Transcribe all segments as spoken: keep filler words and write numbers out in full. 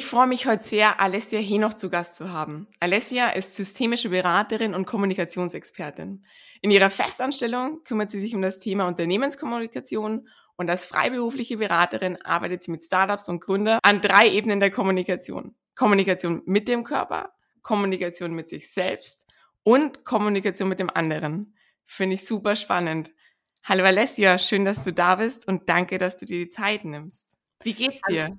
freue mich heute sehr, Alessia Henoch zu Gast zu haben. Alessia ist systemische Beraterin und Kommunikationsexpertin. In ihrer Festanstellung kümmert sie sich um das Thema Unternehmenskommunikation und als freiberufliche Beraterin arbeitet sie mit Startups und Gründern an drei Ebenen der Kommunikation. Kommunikation mit dem Körper, Kommunikation mit sich selbst und Kommunikation mit dem anderen. Finde ich super spannend. Hallo Alessia, schön, dass du da bist und danke, dass du dir die Zeit nimmst. Wie geht's dir?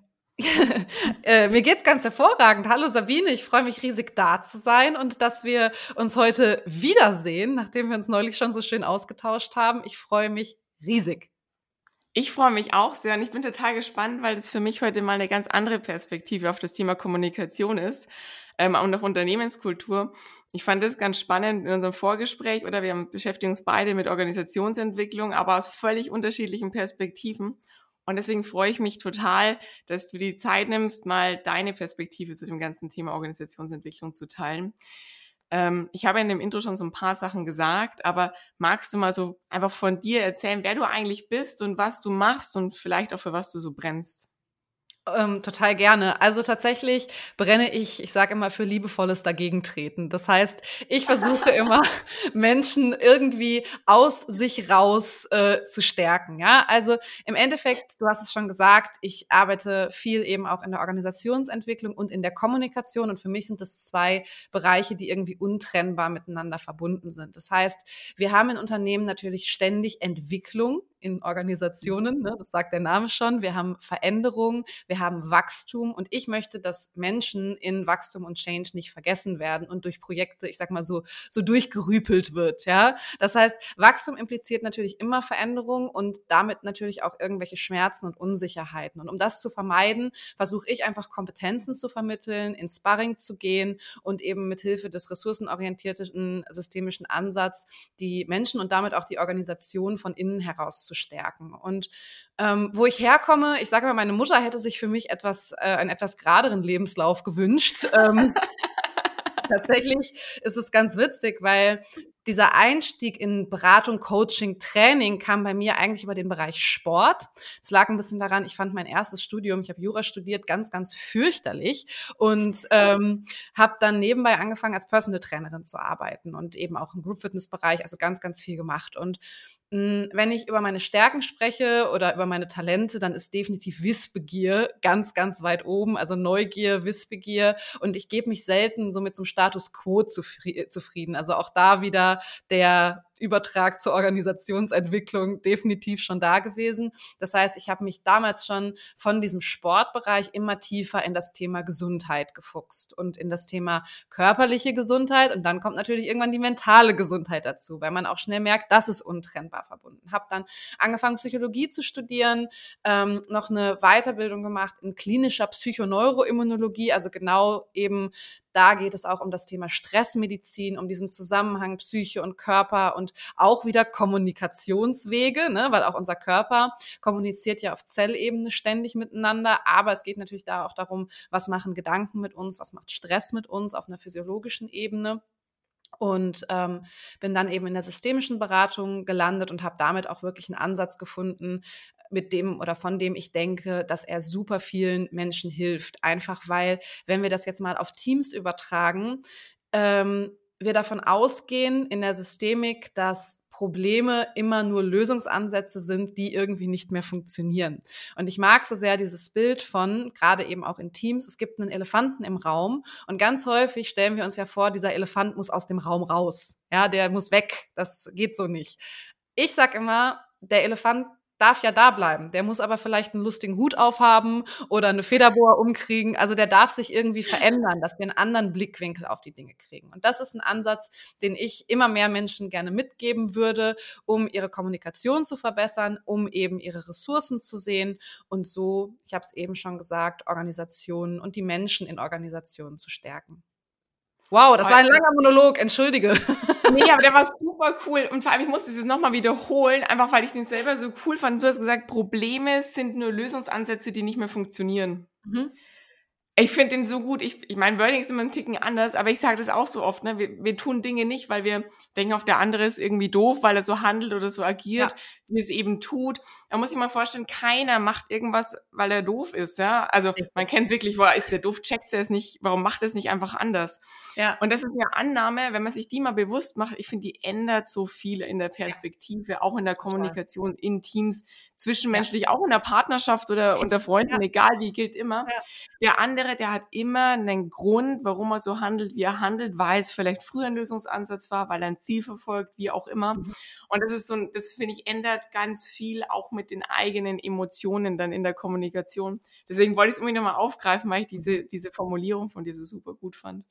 äh, mir geht's ganz hervorragend. Hallo Sabine, ich freue mich riesig da zu sein und dass wir uns heute wiedersehen, nachdem wir uns neulich schon so schön ausgetauscht haben. Ich freue mich riesig. Ich freue mich auch sehr und ich bin total gespannt, weil das für mich heute mal eine ganz andere Perspektive auf das Thema Kommunikation ist ähm, und auch Unternehmenskultur. Ich fand das ganz spannend in unserem Vorgespräch, oder wir haben, beschäftigen uns beide mit Organisationsentwicklung, aber aus völlig unterschiedlichen Perspektiven. Und deswegen freue ich mich total, dass du die Zeit nimmst, mal deine Perspektive zu dem ganzen Thema Organisationsentwicklung zu teilen. Ähm, ich habe in dem Intro schon so ein paar Sachen gesagt, aber magst du mal so einfach von dir erzählen, wer du eigentlich bist und was du machst und vielleicht auch für was du so brennst? Ähm, total gerne. Also tatsächlich brenne ich, ich sage immer, für liebevolles Dagegentreten. Das heißt, ich versuche immer, Menschen irgendwie aus sich raus äh, zu stärken. Ja, also im Endeffekt, du hast es schon gesagt, ich arbeite viel eben auch in der Organisationsentwicklung und in der Kommunikation. Und für mich sind das zwei Bereiche, die irgendwie untrennbar miteinander verbunden sind. Das heißt, wir haben in Unternehmen natürlich ständig Entwicklung in Organisationen, ne? Das sagt der Name schon. Wir haben Veränderung, wir haben Wachstum und ich möchte, dass Menschen in Wachstum und Change nicht vergessen werden und durch Projekte, ich sag mal so, so durchgerüpelt wird, ja. Das heißt, Wachstum impliziert natürlich immer Veränderung und damit natürlich auch irgendwelche Schmerzen und Unsicherheiten. Und um das zu vermeiden, versuche ich einfach Kompetenzen zu vermitteln, ins Sparring zu gehen und eben mit Hilfe des ressourcenorientierten systemischen Ansatz die Menschen und damit auch die Organisation von innen heraus zu stärken. Und ähm, wo ich herkomme, ich sage mal, meine Mutter hätte sich für mich etwas, äh, einen etwas geraderen Lebenslauf gewünscht. ähm, Tatsächlich ist es ganz witzig, weil dieser Einstieg in Beratung, Coaching, Training kam bei mir eigentlich über den Bereich Sport. Es lag ein bisschen daran, ich fand mein erstes Studium, ich habe Jura studiert, ganz, ganz fürchterlich und ähm, habe dann nebenbei angefangen, als Personal Trainerin zu arbeiten und eben auch im Group-Fitness-Bereich, also ganz, ganz viel gemacht. Und wenn ich über meine Stärken spreche oder über meine Talente, dann ist definitiv Wissbegier ganz, ganz weit oben. Also Neugier, Wissbegier. Und ich gebe mich selten so mit so einem Status quo zufrieden. Also auch da wieder der Übertrag zur Organisationsentwicklung definitiv schon da gewesen. Das heißt, ich habe mich damals schon von diesem Sportbereich immer tiefer in das Thema Gesundheit gefuchst und in das Thema körperliche Gesundheit. Und dann kommt natürlich irgendwann die mentale Gesundheit dazu, weil man auch schnell merkt, das ist untrennbar verbunden. Habe dann angefangen, Psychologie zu studieren, ähm, noch eine Weiterbildung gemacht in klinischer Psychoneuroimmunologie, also genau eben da geht es auch um das Thema Stressmedizin, um diesen Zusammenhang Psyche und Körper und auch wieder Kommunikationswege, ne, weil auch unser Körper kommuniziert ja auf Zellebene ständig miteinander, aber es geht natürlich da auch darum, was machen Gedanken mit uns, was macht Stress mit uns auf einer physiologischen Ebene. Und ähm, bin dann eben in der systemischen Beratung gelandet und habe damit auch wirklich einen Ansatz gefunden, mit dem oder von dem ich denke, dass er super vielen Menschen hilft. Einfach weil, wenn wir das jetzt mal auf Teams übertragen, ähm, wir davon ausgehen in der Systemik, dass Probleme immer nur Lösungsansätze sind, die irgendwie nicht mehr funktionieren. Und ich mag so sehr dieses Bild von, gerade eben auch in Teams, es gibt einen Elefanten im Raum und ganz häufig stellen wir uns ja vor, dieser Elefant muss aus dem Raum raus. Ja, der muss weg. Das geht so nicht. Ich sag immer, der Elefant darf ja da bleiben. Der muss aber vielleicht einen lustigen Hut aufhaben oder eine Federboa umkriegen. Also der darf sich irgendwie verändern, dass wir einen anderen Blickwinkel auf die Dinge kriegen. Und das ist ein Ansatz, den ich immer mehr Menschen gerne mitgeben würde, um ihre Kommunikation zu verbessern, um eben ihre Ressourcen zu sehen und so, ich habe es eben schon gesagt, Organisationen und die Menschen in Organisationen zu stärken. Wow, das war ein langer Monolog, entschuldige. Nee, aber der war super cool. Und vor allem, ich musste es nochmal wiederholen, einfach weil ich den selber so cool fand. Du hast gesagt, Probleme sind nur Lösungsansätze, die nicht mehr funktionieren. Mhm. Ich finde den so gut. Ich, ich meine, Wording ist immer ein Ticken anders, aber ich sage das auch so oft. Ne? Wir, wir tun Dinge nicht, weil wir denken, auf der andere ist irgendwie doof, weil er so handelt oder so agiert, Ja. wie es eben tut. Man muss sich mal vorstellen, keiner macht irgendwas, weil er doof ist. Ja, also man kennt wirklich, wo ist der doof, checkt er es nicht, warum macht er es nicht einfach anders? Ja. Und das ist eine Annahme, wenn man sich die mal bewusst macht. Ich finde, die ändert so viel in der Perspektive, auch in der Kommunikation in Teams, zwischenmenschlich, ja. auch in der Partnerschaft oder unter Freunden, ja. egal wie, gilt immer. Ja. Der andere, der hat immer einen Grund, warum er so handelt, wie er handelt, weil es vielleicht früher ein Lösungsansatz war, weil er ein Ziel verfolgt, wie auch immer. Mhm. Und das ist so, das finde ich, ändert ganz viel auch mit den eigenen Emotionen dann in der Kommunikation. Deswegen wollte ich es irgendwie nochmal aufgreifen, weil ich diese, diese Formulierung von dir so super gut fand.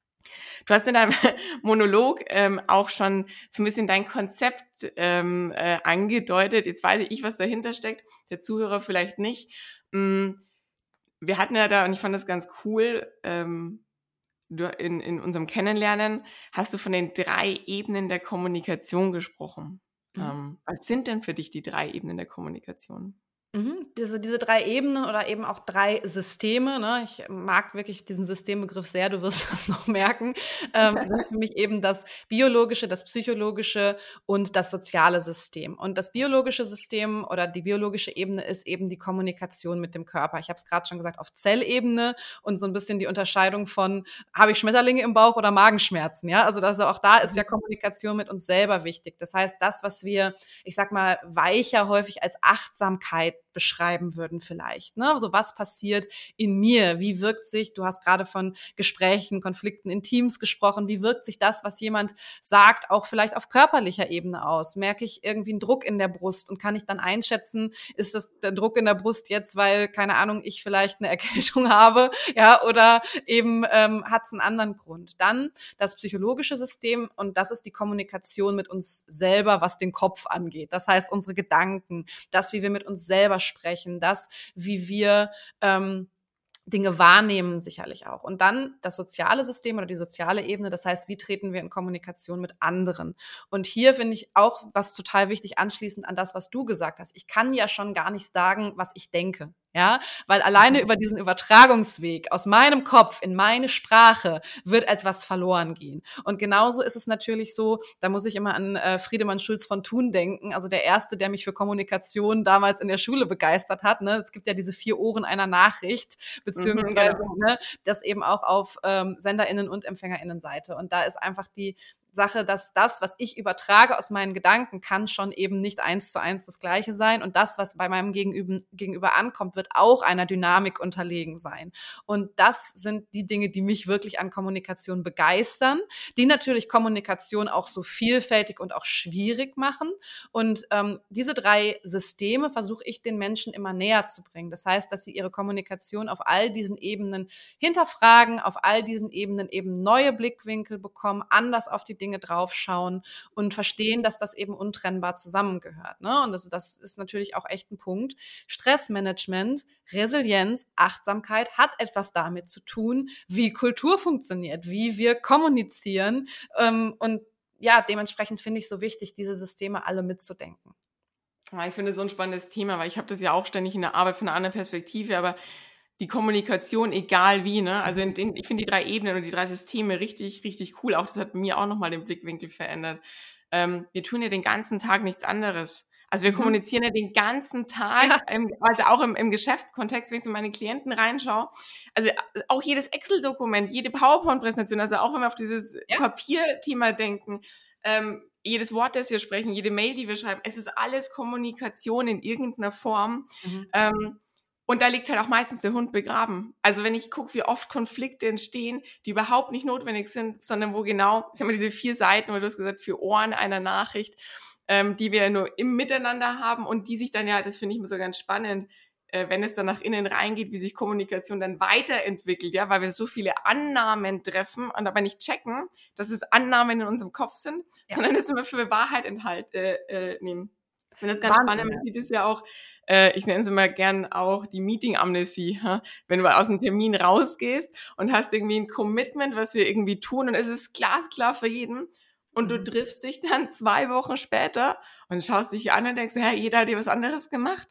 Du hast in deinem Monolog ähm, auch schon so ein bisschen dein Konzept ähm, äh, angedeutet. Jetzt weiß ich, was dahinter steckt, der Zuhörer vielleicht nicht. Mm, wir hatten ja da, und ich fand das ganz cool, ähm, du, in, in unserem Kennenlernen hast du von den drei Ebenen der Kommunikation gesprochen. Mhm. Ähm, was sind denn für dich die drei Ebenen der Kommunikation? Mhm. Diese, diese drei Ebenen oder eben auch drei Systeme, ne? Ich mag wirklich diesen Systembegriff sehr, du wirst das noch merken, ähm, sind für mich eben das biologische, das psychologische und das soziale System. Und das biologische System oder die biologische Ebene ist eben die Kommunikation mit dem Körper. Ich habe es gerade schon gesagt, auf Zellebene und so ein bisschen die Unterscheidung von, habe ich Schmetterlinge im Bauch oder Magenschmerzen? Ja, also, also auch da ist ja Kommunikation mit uns selber wichtig. Das heißt, das, was wir, ich sag mal, weicher häufig als Achtsamkeit beschreiben würden vielleicht, ne? So, was passiert in mir? Wie wirkt sich, du hast gerade von Gesprächen, Konflikten in Teams gesprochen, wie wirkt sich das, was jemand sagt, auch vielleicht auf körperlicher Ebene aus? Merke ich irgendwie einen Druck in der Brust und kann ich dann einschätzen, ist das der Druck in der Brust jetzt, weil, keine Ahnung, ich vielleicht eine Erkältung habe, ja, oder eben ähm, hat es einen anderen Grund? Dann das psychologische System, und das ist die Kommunikation mit uns selber, was den Kopf angeht. Das heißt, unsere Gedanken, das, wie wir mit uns selber sprechen, das, wie wir ähm, Dinge wahrnehmen, sicherlich auch. Und dann das soziale System oder die soziale Ebene, das heißt, wie treten wir in Kommunikation mit anderen? Und hier finde ich auch was total wichtig, anschließend an das, was du gesagt hast. Ich kann ja schon gar nicht sagen, was ich denke. Ja, weil alleine über diesen Übertragungsweg aus meinem Kopf in meine Sprache wird etwas verloren gehen. Und genauso ist es natürlich so, da muss ich immer an äh, Friedemann Schulz von Thun denken, also der Erste, der mich für Kommunikation damals in der Schule begeistert hat. Ne? Es gibt ja diese vier Ohren einer Nachricht, beziehungsweise mhm, genau. ne, das eben auch auf ähm, SenderInnen- und EmpfängerInnen-Seite. Und da ist einfach die Sache, dass das, was ich übertrage aus meinen Gedanken, kann schon eben nicht eins zu eins das Gleiche sein. Und das, was bei meinem Gegenüber, Gegenüber ankommt, wird auch einer Dynamik unterlegen sein. Und das sind die Dinge, die mich wirklich an Kommunikation begeistern, die natürlich Kommunikation auch so vielfältig und auch schwierig machen. Und ähm, diese drei Systeme versuche ich den Menschen immer näher zu bringen. Das heißt, dass sie ihre Kommunikation auf all diesen Ebenen hinterfragen, auf all diesen Ebenen eben neue Blickwinkel bekommen, anders auf die Dinge draufschauen und verstehen, dass das eben untrennbar zusammengehört. Ne? Und das, das ist natürlich auch echt ein Punkt. Stressmanagement, Resilienz, Achtsamkeit hat etwas damit zu tun, wie Kultur funktioniert, wie wir kommunizieren. Ähm, und ja, dementsprechend finde ich so wichtig, diese Systeme alle mitzudenken. Ich finde so ein spannendes Thema, weil ich habe das ja auch ständig in der Arbeit von einer anderen Perspektive, aber die Kommunikation, egal wie, ne? Also in den, ich finde die drei Ebenen und die drei Systeme richtig, richtig cool. Auch das hat bei mir auch nochmal den Blickwinkel verändert. Ähm, wir tun ja den ganzen Tag nichts anderes. Also wir mhm. kommunizieren ja den ganzen Tag, ja. im, also auch im, im Geschäftskontext, wenn ich so meine Klienten reinschaue. Also auch jedes Excel-Dokument, jede PowerPoint-Präsentation, also auch wenn wir auf dieses ja. Papierthema denken, ähm, jedes Wort, das wir sprechen, jede Mail, die wir schreiben, es ist alles Kommunikation in irgendeiner Form. Mhm. Ähm, Und da liegt halt auch meistens der Hund begraben. Also wenn ich gucke, wie oft Konflikte entstehen, die überhaupt nicht notwendig sind, sondern wo genau, ich habe mal diese vier Seiten, oder du hast gesagt, vier Ohren einer Nachricht, ähm, die wir nur im Miteinander haben und die sich dann ja, das finde ich immer so ganz spannend, äh, wenn es dann nach innen reingeht, wie sich Kommunikation dann weiterentwickelt, ja, weil wir so viele Annahmen treffen und aber nicht checken, dass es Annahmen in unserem Kopf sind, ja. sondern es immer für Wahrheit enthalten, äh, äh, nehmen. Ich finde das ganz Wahnsinn, spannend, man sieht es ja auch, äh, ich nenne es immer gern auch die Meeting-Amnesie, ha? Wenn du aus dem Termin rausgehst und hast irgendwie ein Commitment, was wir irgendwie tun und es ist glasklar für jeden und mhm. du triffst dich dann zwei Wochen später und schaust dich an und denkst, ja, jeder hat dir was anderes gemacht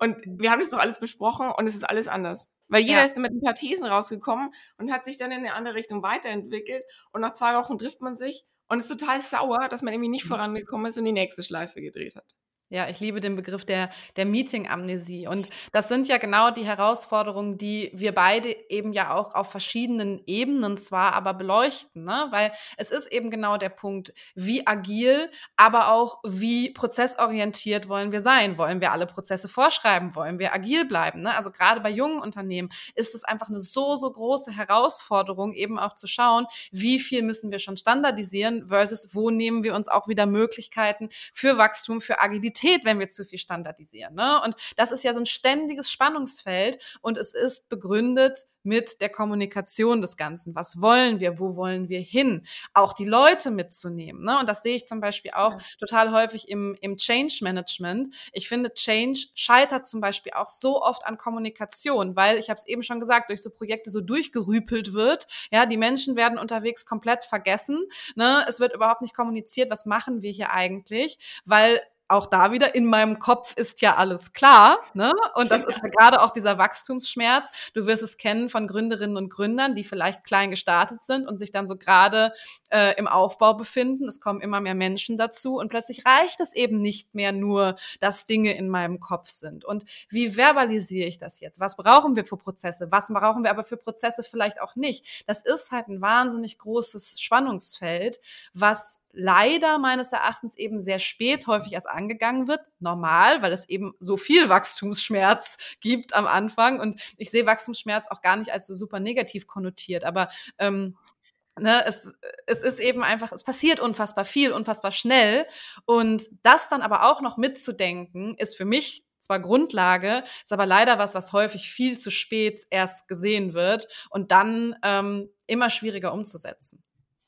Und wir haben das doch alles besprochen und es ist alles anders. Weil jeder Ja. ist dann mit ein paar Thesen rausgekommen und hat sich dann in eine andere Richtung weiterentwickelt. Und nach zwei Wochen trifft man sich und ist total sauer, dass man irgendwie nicht vorangekommen ist und die nächste Schleife gedreht hat. Ja, ich liebe den Begriff der der Meeting-Amnesie. Und das sind ja genau die Herausforderungen, die wir beide eben ja auch auf verschiedenen Ebenen zwar aber beleuchten, ne? Weil es ist eben genau der Punkt, wie agil, aber auch wie prozessorientiert wollen wir sein? Wollen wir alle Prozesse vorschreiben? Wollen wir agil bleiben, ne? Also gerade bei jungen Unternehmen ist es einfach eine so, so große Herausforderung, eben auch zu schauen, wie viel müssen wir schon standardisieren versus wo nehmen wir uns auch wieder Möglichkeiten für Wachstum, für Agilität, wenn wir zu viel standardisieren, ne? Und das ist ja so ein ständiges Spannungsfeld und es ist begründet mit der Kommunikation des Ganzen. Was wollen wir? Wo wollen wir hin? Auch die Leute mitzunehmen, ne? Und das sehe ich zum Beispiel auch Ja. total häufig im, im Change Management. Ich finde, Change scheitert zum Beispiel auch so oft an Kommunikation, weil, ich habe es eben schon gesagt, durch so Projekte so durchgerüpelt wird. Ja, die Menschen werden unterwegs komplett vergessen, ne? Es wird überhaupt nicht kommuniziert, was machen wir hier eigentlich, weil auch da wieder, in meinem Kopf ist ja alles klar, ne? Und das ist ja gerade auch dieser Wachstumsschmerz. Du wirst es kennen von Gründerinnen und Gründern, die vielleicht klein gestartet sind und sich dann so gerade äh, im Aufbau befinden. Es kommen immer mehr Menschen dazu und plötzlich reicht es eben nicht mehr nur, dass Dinge in meinem Kopf sind. Und wie verbalisiere ich das jetzt? Was brauchen wir für Prozesse? Was brauchen wir aber für Prozesse vielleicht auch nicht? Das ist halt ein wahnsinnig großes Spannungsfeld, was leider meines Erachtens eben sehr spät häufig erst angegangen wird. Normal, weil es eben so viel Wachstumsschmerz gibt am Anfang. Und ich sehe Wachstumsschmerz auch gar nicht als so super negativ konnotiert. Aber ähm, ne, es, es ist eben einfach, es passiert unfassbar viel, unfassbar schnell. Und das dann aber auch noch mitzudenken, ist für mich zwar Grundlage, ist aber leider was, was häufig viel zu spät erst gesehen wird und dann ähm, immer schwieriger umzusetzen.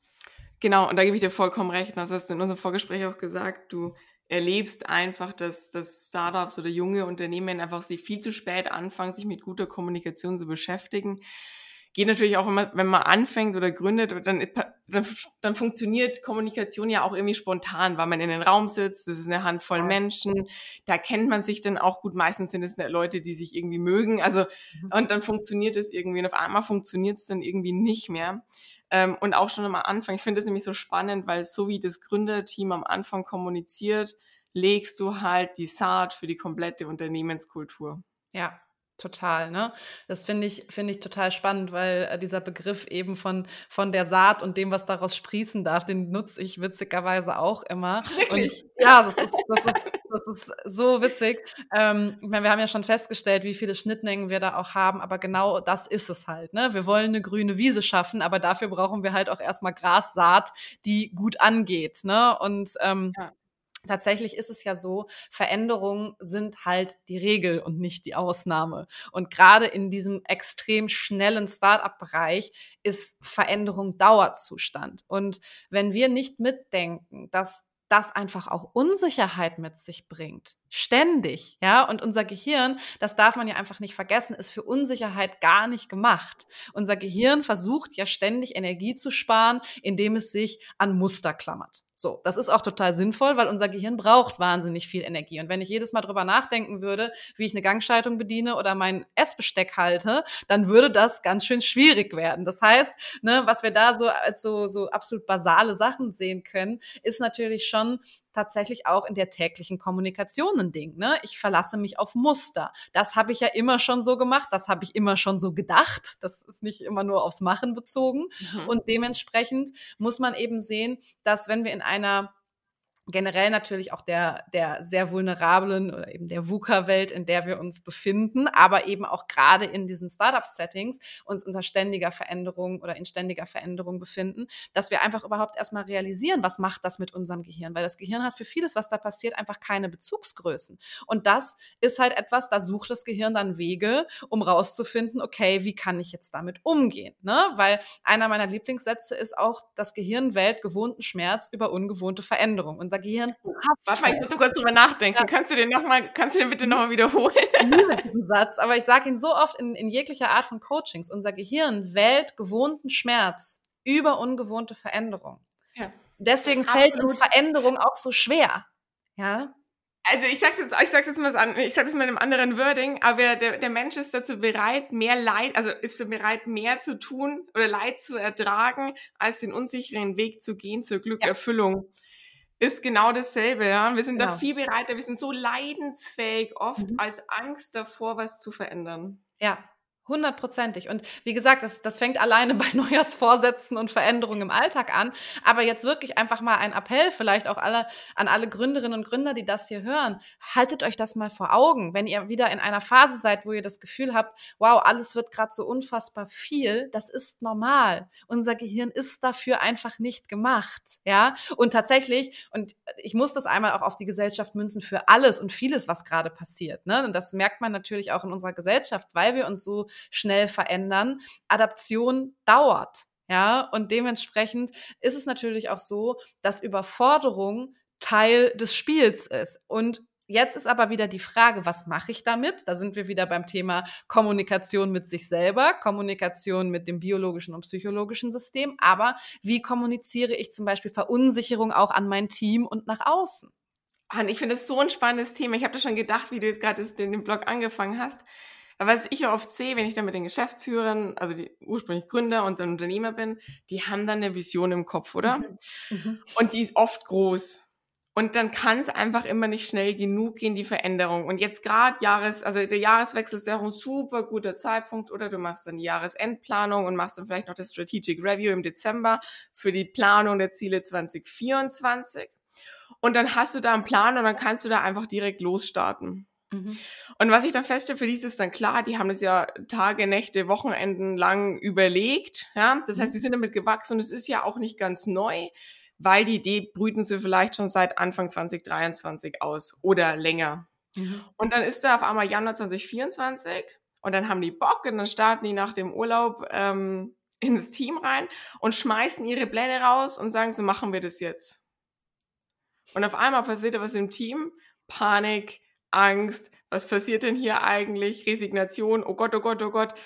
Genau, und da gebe ich dir vollkommen recht. Das hast du in unserem Vorgespräch auch gesagt. Du erlebst einfach, dass, dass Startups oder junge Unternehmen einfach sich viel zu spät anfangen, sich mit guter Kommunikation zu beschäftigen. Geht natürlich auch, wenn man, wenn man anfängt oder gründet, dann, dann, dann funktioniert Kommunikation ja auch irgendwie spontan, weil man in den Raum sitzt, das ist eine Handvoll Ja. Menschen, da kennt man sich dann auch gut. Meistens sind es Leute, die sich irgendwie mögen. Also, Mhm. und dann funktioniert es irgendwie. Und auf einmal funktioniert es dann irgendwie nicht mehr. Ähm, und auch schon am Anfang, ich finde das nämlich so spannend, weil so wie das Gründerteam am Anfang kommuniziert, legst du halt die Saat für die komplette Unternehmenskultur. Ja, total, ne? Das finde ich finde ich total spannend, weil, äh, dieser Begriff eben von von der Saat und dem, was daraus sprießen darf, den nutze ich witzigerweise auch immer. Ach, wirklich? Und ja, das ist das ist das ist so witzig. Ähm, ich meine, wir haben ja schon festgestellt, wie viele Schnittmengen wir da auch haben, aber genau das ist es halt, ne? Wir wollen eine grüne Wiese schaffen, aber dafür brauchen wir halt auch erst mal Grassaat, die gut angeht, ne? Und, ähm Ja. tatsächlich ist es ja so, Veränderungen sind halt die Regel und nicht die Ausnahme. Und gerade in diesem extrem schnellen Start-up-Bereich ist Veränderung Dauerzustand. Und wenn wir nicht mitdenken, dass das einfach auch Unsicherheit mit sich bringt, ständig, ja, und unser Gehirn, das darf man ja einfach nicht vergessen, ist für Unsicherheit gar nicht gemacht. Unser Gehirn versucht ja ständig Energie zu sparen, indem es sich an Muster klammert. So, das ist auch total sinnvoll, weil unser Gehirn braucht wahnsinnig viel Energie. Und wenn ich jedes Mal drüber nachdenken würde, wie ich eine Gangschaltung bediene oder mein Essbesteck halte, dann würde das ganz schön schwierig werden. Das heißt, ne, was wir da so als so, so absolut basale Sachen sehen können, ist natürlich schon tatsächlich auch in der täglichen Kommunikation ein Ding, ne? Ich verlasse mich auf Muster. Das habe ich ja immer schon so gemacht, das habe ich immer schon so gedacht. Das ist nicht immer nur aufs Machen bezogen. Mhm. Und dementsprechend muss man eben sehen, dass wenn wir in einer generell natürlich auch der, der sehr vulnerablen oder eben der VUCA-Welt, in der wir uns befinden, aber eben auch gerade in diesen Startup-Settings uns unter ständiger Veränderung oder in ständiger Veränderung befinden, dass wir einfach überhaupt erstmal realisieren, was macht das mit unserem Gehirn, weil das Gehirn hat für vieles, was da passiert, einfach keine Bezugsgrößen. Und das ist halt etwas, da sucht das Gehirn dann Wege, um rauszufinden, okay, wie kann ich jetzt damit umgehen, ne? Weil einer meiner Lieblingssätze ist auch, das Gehirn wählt gewohnten Schmerz über ungewohnte Veränderung. Unser Gehirn hasst Warte mal, ich muss so kurz drüber nachdenken. Ja. Kannst du den noch mal, kannst du den bitte nochmal wiederholen? Ich liebe diesen Satz, aber ich sage ihn so oft in, in jeglicher Art von Coachings. Unser Gehirn wählt gewohnten Schmerz über ungewohnte Veränderung. Ja. Deswegen Absolut. fällt uns Veränderung auch so schwer. Ja? Also ich sage das, ich sag das mal, an, ich sag das mit einem anderen Wording, aber der, der Mensch ist dazu bereit, mehr Leid, also ist bereit, mehr zu tun oder Leid zu ertragen, als den unsicheren Weg zu gehen zur Ja, Glückerfüllung. Ist genau dasselbe, ja. Wir sind da genau. viel bereiter, wir sind so leidensfähig oft Mhm. als Angst davor, was zu verändern. Ja, hundertprozentig. Und wie gesagt, das das fängt alleine bei Neujahrsvorsätzen und Veränderungen im Alltag an. Aber jetzt wirklich einfach mal ein Appell vielleicht auch alle an alle Gründerinnen und Gründer, die das hier hören. Haltet euch das mal vor Augen, wenn ihr wieder in einer Phase seid, wo ihr das Gefühl habt: „Wow, alles wird gerade so unfassbar viel." Das ist normal. Unser Gehirn ist dafür einfach nicht gemacht, ja? Und tatsächlich und ich muss das einmal auch auf die Gesellschaft münzen für alles und vieles, was gerade passiert, ne? Und das merkt man natürlich auch in unserer Gesellschaft, weil wir uns so schnell verändern. Adaption dauert, ja, und dementsprechend ist es natürlich auch so, dass Überforderung Teil des Spiels ist. Und jetzt ist aber wieder die Frage, was mache ich damit? Da sind wir wieder beim Thema Kommunikation mit sich selber, Kommunikation mit dem biologischen und psychologischen System. Aber wie kommuniziere ich zum Beispiel Verunsicherung auch an mein Team und nach außen? Und ich finde das so ein spannendes Thema. Ich habe das schon gedacht, wie du jetzt gerade den, den Blog angefangen hast. Aber was ich ja oft sehe, wenn ich dann mit den Geschäftsführern, also die ursprünglich Gründer und dann Unternehmer bin, die haben dann eine Vision im Kopf, oder? Mhm. Mhm. Und die ist oft groß. Und dann kann es einfach immer nicht schnell genug gehen, die Veränderung. Und jetzt gerade Jahres, also der Jahreswechsel ist ja auch ein super guter Zeitpunkt, oder du machst dann die Jahresendplanung und machst dann vielleicht noch das Strategic Review im Dezember für die Planung der Ziele zwanzig vierundzwanzig. Und dann hast du da einen Plan und dann kannst du da einfach direkt losstarten. Mhm. Und was ich dann feststelle, für die ist es dann klar, die haben das ja Tage, Nächte, Wochenenden lang überlegt. Ja? Das heißt, die sind damit gewachsen und es ist ja auch nicht ganz neu, weil die Idee brüten sie vielleicht schon seit Anfang zwanzig dreiundzwanzig aus oder länger. Mhm. Und dann ist da auf einmal Januar zwanzig vierundzwanzig und dann haben die Bock und dann starten die nach dem Urlaub ähm, ins Team rein und schmeißen ihre Pläne raus und sagen, so machen wir das jetzt. Und auf einmal passiert da was im Team, Panik, Angst, was passiert denn hier eigentlich, Resignation, oh Gott, oh Gott, oh Gott.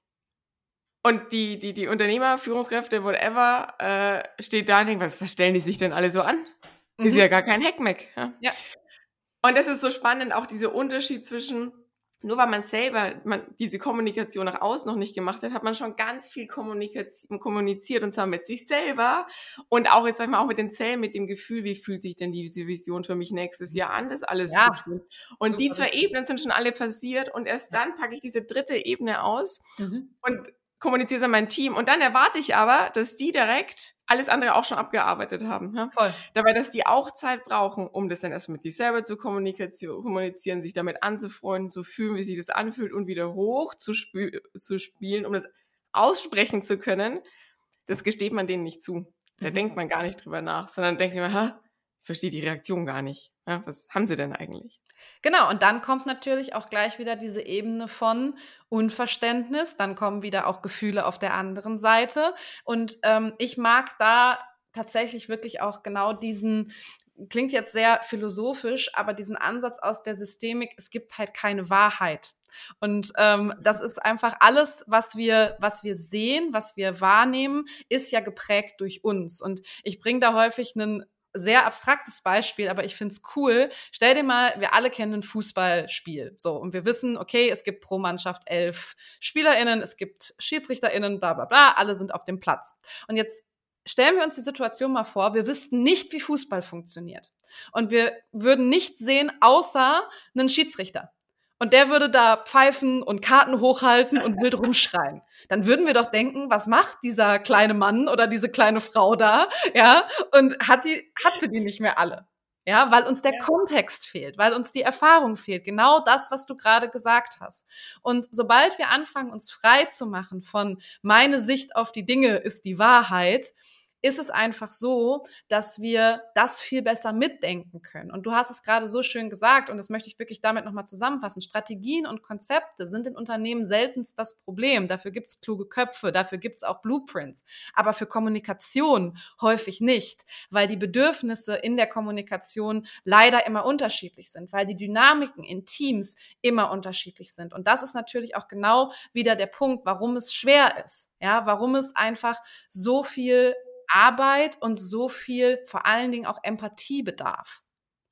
Und die, die, die Unternehmer, Führungskräfte, whatever, äh, steht da und denkt, was, was stellen die sich denn alle so an? Mhm. Ist ja gar kein Hackmack. Ja? Ja. Und das ist so spannend, auch dieser Unterschied zwischen, nur weil man selber man, diese Kommunikation nach außen noch nicht gemacht hat, hat man schon ganz viel kommuniziert und zwar mit sich selber und auch jetzt sag ich mal auch mit den Zellen, mit dem Gefühl, wie fühlt sich denn diese Vision für mich nächstes Jahr an, das alles Ja. zu tun. Und die zwei Ebenen sind schon alle passiert und erst dann packe ich diese dritte Ebene aus Mhm. und kommuniziere es an mein Team. Und dann erwarte ich aber, dass die direkt alles andere auch schon abgearbeitet haben. Ja? Voll. Dabei, dass die auch Zeit brauchen, um das dann erstmal mit sich selber zu kommunizieren, sich damit anzufreunden, zu fühlen, wie sich das anfühlt und wieder hoch zu, sp- zu spielen, um das aussprechen zu können. Das gesteht man denen nicht zu. Da Mhm. denkt man gar nicht drüber nach, sondern denkt sich immer, ha, ich verstehe die Reaktion gar nicht. Ja, was haben sie denn eigentlich? Genau, und dann kommt natürlich auch gleich wieder diese Ebene von Unverständnis, dann kommen wieder auch Gefühle auf der anderen Seite. Und ähm, ich mag da tatsächlich wirklich auch genau diesen, klingt jetzt sehr philosophisch, aber diesen Ansatz aus der Systemik, es gibt halt keine Wahrheit. Und ähm, das ist einfach alles, was wir, was wir sehen, was wir wahrnehmen, ist ja geprägt durch uns. Und ich bringe da häufig einen sehr abstraktes Beispiel, aber ich find's cool. Stell dir mal, wir alle kennen ein Fußballspiel. So, und wir wissen, okay, es gibt pro Mannschaft elf SpielerInnen, es gibt SchiedsrichterInnen, bla bla bla, alle sind auf dem Platz. Und jetzt stellen wir uns die Situation mal vor, wir wüssten nicht, wie Fußball funktioniert. Und wir würden nichts sehen, außer einen Schiedsrichter. Und der würde da pfeifen und Karten hochhalten und wild rumschreien. Dann würden wir doch denken, was macht dieser kleine Mann oder diese kleine Frau da? Ja, und hat die, hat sie die nicht mehr alle? Ja, weil uns der ja. Kontext fehlt, weil uns die Erfahrung fehlt. Genau das, was du gerade gesagt hast. Und sobald wir anfangen, uns frei zu machen von meine Sicht auf die Dinge ist die Wahrheit, ist es einfach so, dass wir das viel besser mitdenken können. Und du hast es gerade so schön gesagt, und das möchte ich wirklich damit nochmal zusammenfassen. Strategien und Konzepte sind in Unternehmen seltenst das Problem. Dafür gibt es kluge Köpfe, dafür gibt es auch Blueprints. Aber für Kommunikation häufig nicht, weil die Bedürfnisse in der Kommunikation leider immer unterschiedlich sind, weil die Dynamiken in Teams immer unterschiedlich sind. Und das ist natürlich auch genau wieder der Punkt, warum es schwer ist. Ja, warum es einfach so viel Arbeit und so viel, vor allen Dingen auch Empathie bedarf.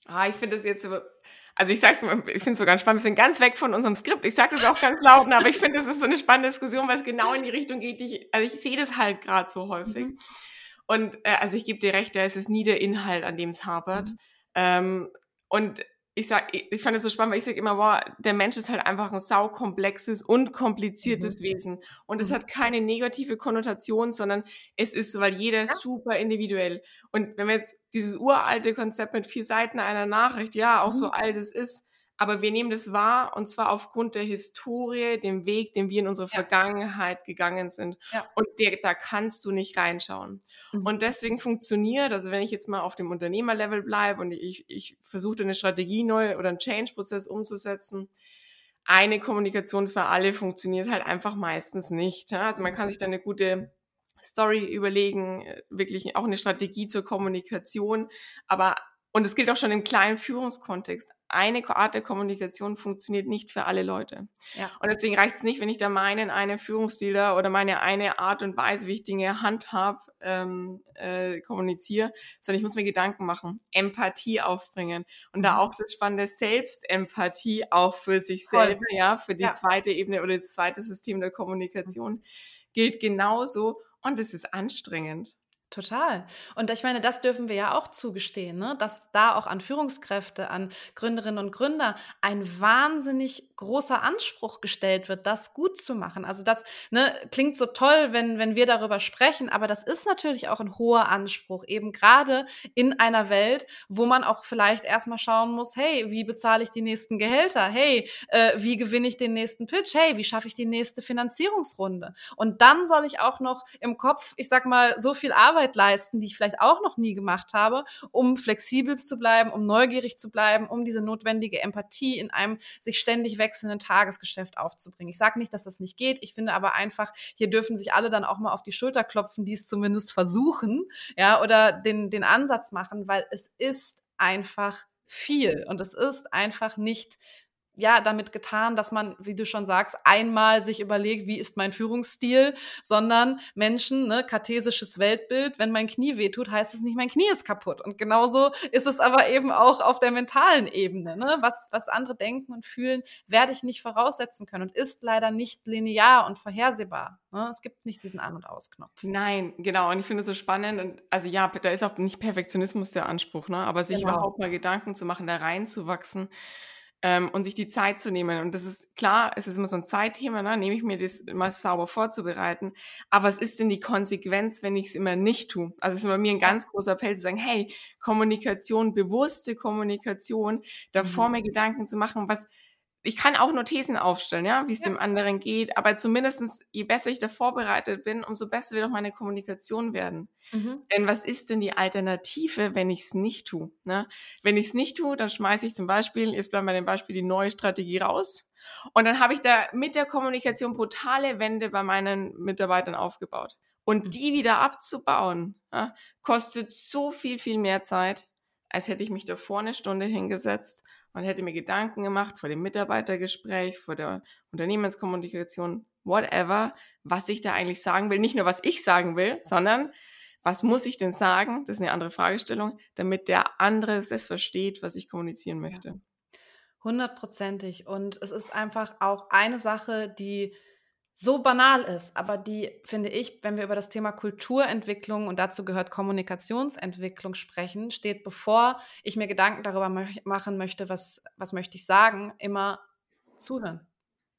Ah, ich finde das jetzt so, also ich sag's mal, ich finde es so ganz spannend, wir sind ganz weg von unserem Skript. Ich sage das auch ganz laut, aber ich finde, das ist so eine spannende Diskussion, weil es genau in die Richtung geht, die ich, also ich sehe das halt gerade so häufig. Mhm. Und äh, also ich gebe dir recht, da ist es nie der Inhalt, an dem es hapert. Mhm. Ähm, und ich sag, ich, ich fand es so spannend, weil ich sage immer, boah, der Mensch ist halt einfach ein saukomplexes und kompliziertes Mhm. Wesen. Und es Mhm. hat keine negative Konnotation, sondern es ist so, weil jeder ist Ja. super individuell. Und wenn wir jetzt dieses uralte Konzept mit vier Seiten einer Nachricht, ja, auch so Mhm. alt es ist, aber wir nehmen das wahr, und zwar aufgrund der Historie, dem Weg, den wir in unsere Ja. Vergangenheit gegangen sind. Ja. Und der, da kannst du nicht reinschauen. Mhm. Und deswegen funktioniert, also wenn ich jetzt mal auf dem Unternehmerlevel bleibe und ich, ich versuche eine Strategie neu oder einen Change-Prozess umzusetzen, eine Kommunikation für alle funktioniert halt einfach meistens nicht. Ja? Also man kann sich da eine gute Story überlegen, äh, wirklich auch eine Strategie zur Kommunikation, aber, und es gilt auch schon im kleinen Führungskontext, eine Art der Kommunikation funktioniert nicht für alle Leute. Ja. Und deswegen reicht es nicht, wenn ich da meinen einen Führungsstil da oder meine eine Art und Weise, wie ich Dinge handhab, ähm, äh, kommuniziere, sondern ich muss mir Gedanken machen, Empathie aufbringen und da Mhm. auch das spannende Selbstempathie auch für sich Voll. selber, ja, für die Ja. zweite Ebene oder das zweite System der Kommunikation gilt genauso, und es ist anstrengend. Total. Und ich meine, das dürfen wir ja auch zugestehen, ne? Dass da auch an Führungskräfte, an Gründerinnen und Gründer ein wahnsinnig großer Anspruch gestellt wird, das gut zu machen. Also das, ne, klingt so toll, wenn, wenn wir darüber sprechen, aber das ist natürlich auch ein hoher Anspruch, eben gerade in einer Welt, wo man auch vielleicht erstmal schauen muss, hey, wie bezahle ich die nächsten Gehälter? Hey, äh, wie gewinne ich den nächsten Pitch? Hey, wie schaffe ich die nächste Finanzierungsrunde? Und dann soll ich auch noch im Kopf, ich sag mal, so viel Arbeit leisten, die ich vielleicht auch noch nie gemacht habe, um flexibel zu bleiben, um neugierig zu bleiben, um diese notwendige Empathie in einem sich ständig wechselnden Tagesgeschäft aufzubringen. Ich sage nicht, dass das nicht geht. Ich finde aber einfach, hier dürfen sich alle dann auch mal auf die Schulter klopfen, die es zumindest versuchen, ja, oder den, den Ansatz machen, weil es ist einfach viel und es ist einfach nicht, ja, damit getan, dass man, wie du schon sagst, einmal sich überlegt, wie ist mein Führungsstil, sondern Menschen, ne, kartesisches Weltbild, wenn mein Knie wehtut, heißt es nicht, mein Knie ist kaputt. Und genauso ist es aber eben auch auf der mentalen Ebene, ne? Was, was andere denken und fühlen, werde ich nicht voraussetzen können und ist leider nicht linear und vorhersehbar. Ne? Es gibt nicht diesen An- und Ausknopf. Nein, genau. Und ich finde es so spannend. Und also ja, da ist auch nicht Perfektionismus der Anspruch, ne? Aber sich Genau. überhaupt mal Gedanken zu machen, da reinzuwachsen, ähm, und sich die Zeit zu nehmen. Und das ist klar, es ist immer so ein Zeitthema, ne? Nehme ich mir das mal sauber vorzubereiten. Aber was ist denn die Konsequenz, wenn ich es immer nicht tue? Also es ist bei mir ein Ja. ganz großer Appell zu sagen, hey, Kommunikation, bewusste Kommunikation, davor Mhm. mir Gedanken zu machen, was ich kann auch nur Thesen aufstellen, ja, wie es Ja. dem anderen geht, aber zumindestens, je besser ich da vorbereitet bin, umso besser wird auch meine Kommunikation werden. Mhm. Denn was ist denn die Alternative, wenn ich es nicht tue? Ne? Wenn ich es nicht tue, dann schmeiße ich zum Beispiel, jetzt bleiben wir bei dem Beispiel, die neue Strategie raus. Und dann habe ich da mit der Kommunikation brutale Wände bei meinen Mitarbeitern aufgebaut. Und die wieder abzubauen, ja, kostet so viel, viel mehr Zeit, als hätte ich mich davor eine Stunde hingesetzt und hätte mir Gedanken gemacht vor dem Mitarbeitergespräch, vor der Unternehmenskommunikation, whatever, was ich da eigentlich sagen will. Nicht nur, was ich sagen will, sondern was muss ich denn sagen? Das ist eine andere Fragestellung, damit der andere es versteht, was ich kommunizieren Ja. möchte. Hundertprozentig. Und es ist einfach auch eine Sache, die so banal ist, aber die, finde ich, wenn wir über das Thema Kulturentwicklung und dazu gehört Kommunikationsentwicklung sprechen, steht, bevor ich mir Gedanken darüber mach- machen möchte, was, was möchte ich sagen, immer zuhören.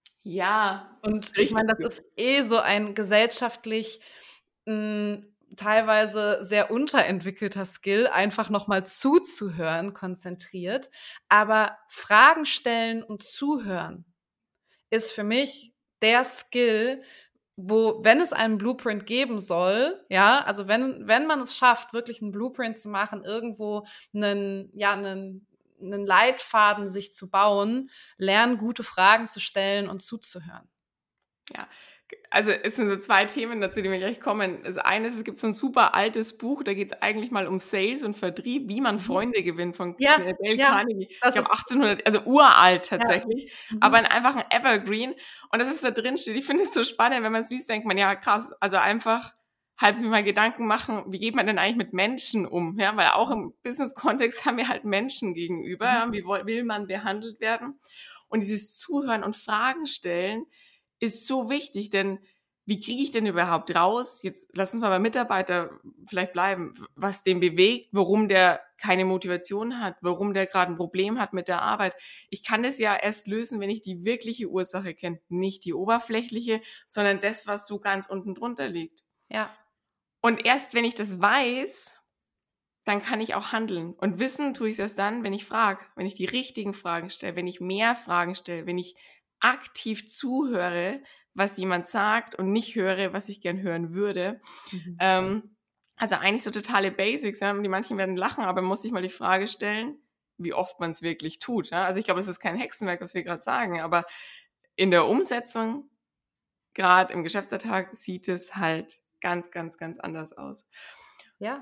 Ja, Und ich richtig. meine, das ist eh so ein gesellschaftlich mh, teilweise sehr unterentwickelter Skill, einfach nochmal zuzuhören, konzentriert. Aber Fragen stellen und zuhören ist für mich der Skill, wo, wenn es einen Blueprint geben soll, ja, also wenn, wenn man es schafft, wirklich einen Blueprint zu machen, irgendwo einen, ja, einen, einen Leitfaden sich zu bauen, lernen, gute Fragen zu stellen und zuzuhören. Ja, also es sind so zwei Themen dazu, die mir gleich kommen. Das eine ist, es gibt so ein super altes Buch, da geht es eigentlich mal um Sales und Vertrieb, wie man Mhm. Freunde gewinnt, von Ja, äh, Dale ja, Carnegie. Ich das glaube ist achtzehnhundert, also uralt ja. tatsächlich, Mhm. aber ein, einfach ein Evergreen. Und das, was da drin steht, ich finde es so spannend, wenn man es liest, denkt man, ja krass, also einfach halt mir mal Gedanken machen, wie geht man denn eigentlich mit Menschen um? Ja, weil auch im Business-Kontext haben wir halt Menschen gegenüber. Mhm. Ja, wie will man behandelt werden? Und dieses Zuhören und Fragen stellen ist so wichtig, denn wie kriege ich denn überhaupt raus? Jetzt lass uns mal beim Mitarbeiter vielleicht bleiben, was den bewegt, warum der keine Motivation hat, warum der gerade ein Problem hat mit der Arbeit. Ich kann das ja erst lösen, wenn ich die wirkliche Ursache kenne, nicht die oberflächliche, sondern das, was so ganz unten drunter liegt. Ja. Und erst wenn ich das weiß, dann kann ich auch handeln. Und wissen tue ich es erst dann, wenn ich frage, wenn ich die richtigen Fragen stelle, wenn ich mehr Fragen stelle, wenn ich aktiv zuhöre, was jemand sagt und nicht höre, was ich gern hören würde. Mhm. Ähm, also eigentlich so totale Basics. Ja? Die manchen werden lachen, aber man muss sich mal die Frage stellen, wie oft man es wirklich tut. Ja? Also ich glaube, es ist kein Hexenwerk, was wir gerade sagen, aber in der Umsetzung, gerade im Geschäftsalltag, sieht es halt ganz, ganz, ganz anders aus. Ja.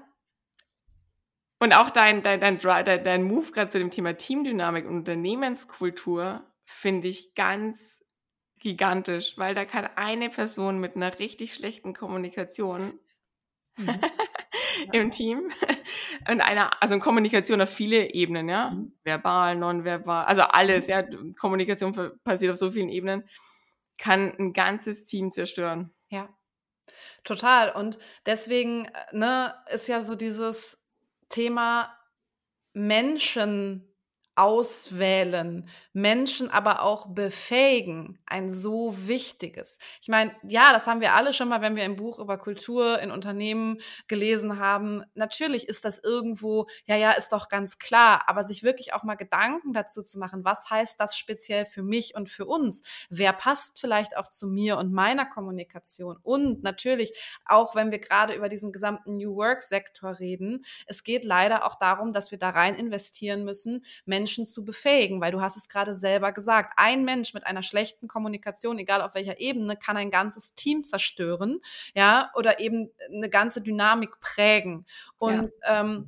Und auch dein, dein, dein, dein, dein Move gerade zu dem Thema Teamdynamik und Unternehmenskultur finde ich ganz gigantisch, weil da kann eine Person mit einer richtig schlechten Kommunikation Mhm. im Team und einer, also Kommunikation auf viele Ebenen, ja, Mhm. verbal, nonverbal, also alles, ja, Kommunikation passiert auf so vielen Ebenen, kann ein ganzes Team zerstören. Ja, total. Und deswegen, äh, ne, ist ja so dieses Thema Menschen auswählen, Menschen aber auch befähigen, ein so wichtiges. Ich meine, ja, das haben wir alle schon mal, wenn wir ein Buch über Kultur in Unternehmen gelesen haben. Natürlich ist das irgendwo, ja, ja, ist doch ganz klar, aber sich wirklich auch mal Gedanken dazu zu machen, was heißt das speziell für mich und für uns? Wer passt vielleicht auch zu mir und meiner Kommunikation? Und natürlich, auch wenn wir gerade über diesen gesamten New Work-Sektor reden, es geht leider auch darum, dass wir da rein investieren müssen, Menschen zu befähigen, weil du hast es gerade selber gesagt, ein Mensch mit einer schlechten Kommunikation, egal auf welcher Ebene, kann ein ganzes Team zerstören, ja, oder eben eine ganze Dynamik prägen. Und ja. ähm,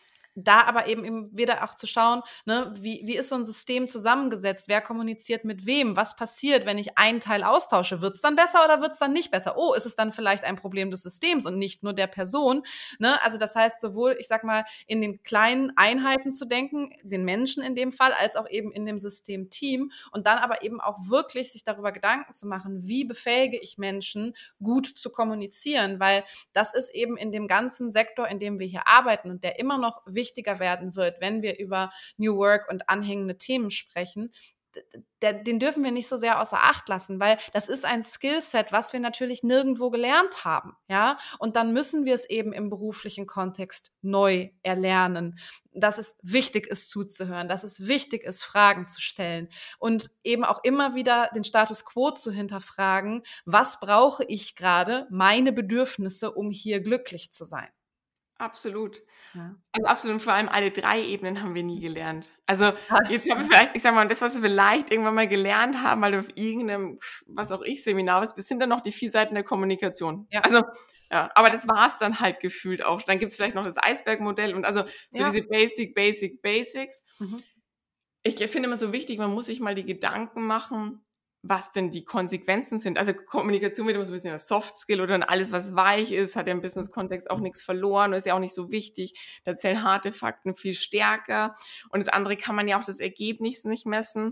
da aber eben, eben wieder auch zu schauen, ne, wie, wie ist so ein System zusammengesetzt, wer kommuniziert mit wem, was passiert, wenn ich einen Teil austausche, wird es dann besser oder wird es dann nicht besser? Oh, ist es dann vielleicht ein Problem des Systems und nicht nur der Person? Ne? Also das heißt, sowohl, ich sag mal, in den kleinen Einheiten zu denken, den Menschen in dem Fall, als auch eben in dem System Team und dann aber eben auch wirklich sich darüber Gedanken zu machen, wie befähige ich Menschen, gut zu kommunizieren, weil das ist eben in dem ganzen Sektor, in dem wir hier arbeiten und der immer noch wichtig wichtiger werden wird, wenn wir über New Work und anhängende Themen sprechen, der, den dürfen wir nicht so sehr außer Acht lassen, weil das ist ein Skillset, was wir natürlich nirgendwo gelernt haben, ja, und dann müssen wir es eben im beruflichen Kontext neu erlernen, dass es wichtig ist zuzuhören, dass es wichtig ist, Fragen zu stellen und eben auch immer wieder den Status quo zu hinterfragen, was brauche ich gerade, meine Bedürfnisse, um hier glücklich zu sein. Absolut. Ja. Also absolut, vor allem alle drei Ebenen haben wir nie gelernt. Also jetzt haben wir vielleicht, ich sag mal, das, was wir vielleicht irgendwann mal gelernt haben, weil du auf irgendeinem, was auch ich, Seminar bist, sind dann noch die vier Seiten der Kommunikation. Ja. Also, ja, aber das war es dann halt gefühlt auch. Dann gibt's vielleicht noch das Eisbergmodell und also so Ja. diese Basic, Basic, Basics. Mhm. Ich finde immer so wichtig, man muss sich mal die Gedanken machen, was denn die Konsequenzen sind. Also Kommunikation wird immer so ein bisschen ein Soft-Skill oder alles, was weich ist, hat ja im Business-Kontext auch nichts verloren und ist ja auch nicht so wichtig. Da zählen harte Fakten viel stärker und das andere kann man ja auch das Ergebnis nicht messen.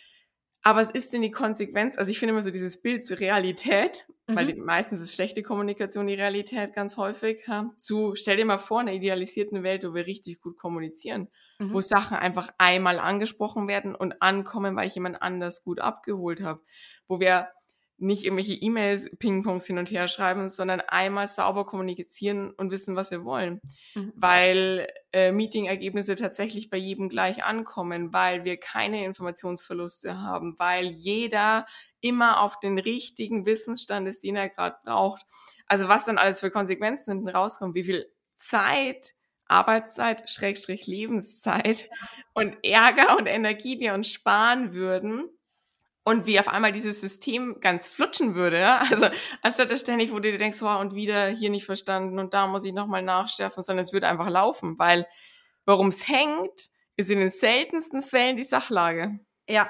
Aber es ist denn die Konsequenz, also ich finde immer so dieses Bild zur Realität, mhm. weil die, meistens ist schlechte Kommunikation die Realität ganz häufig, ja, zu, stell dir mal vor, in einer idealisierten Welt, wo wir richtig gut kommunizieren, mhm. wo Sachen einfach einmal angesprochen werden und ankommen, weil ich jemand anders gut abgeholt habe, wo wir nicht irgendwelche E-Mails, Ping-Pongs hin und her schreiben, sondern einmal sauber kommunizieren und wissen, was wir wollen. Mhm. Weil äh, Meeting-Ergebnisse tatsächlich bei jedem gleich ankommen, weil wir keine Informationsverluste haben, weil jeder immer auf den richtigen Wissensstand ist, den er gerade braucht. Also was dann alles für Konsequenzen hinten rauskommt, wie viel Zeit, Arbeitszeit, Schrägstrich Lebenszeit und Ärger und Energie wir uns sparen würden, und wie auf einmal dieses System ganz flutschen würde, ja? Also anstatt dass ständig, wo du dir denkst, oh, und wieder hier nicht verstanden und da muss ich nochmal nachschärfen, sondern es würde einfach laufen, weil worum es hängt, ist in den seltensten Fällen die Sachlage. Ja,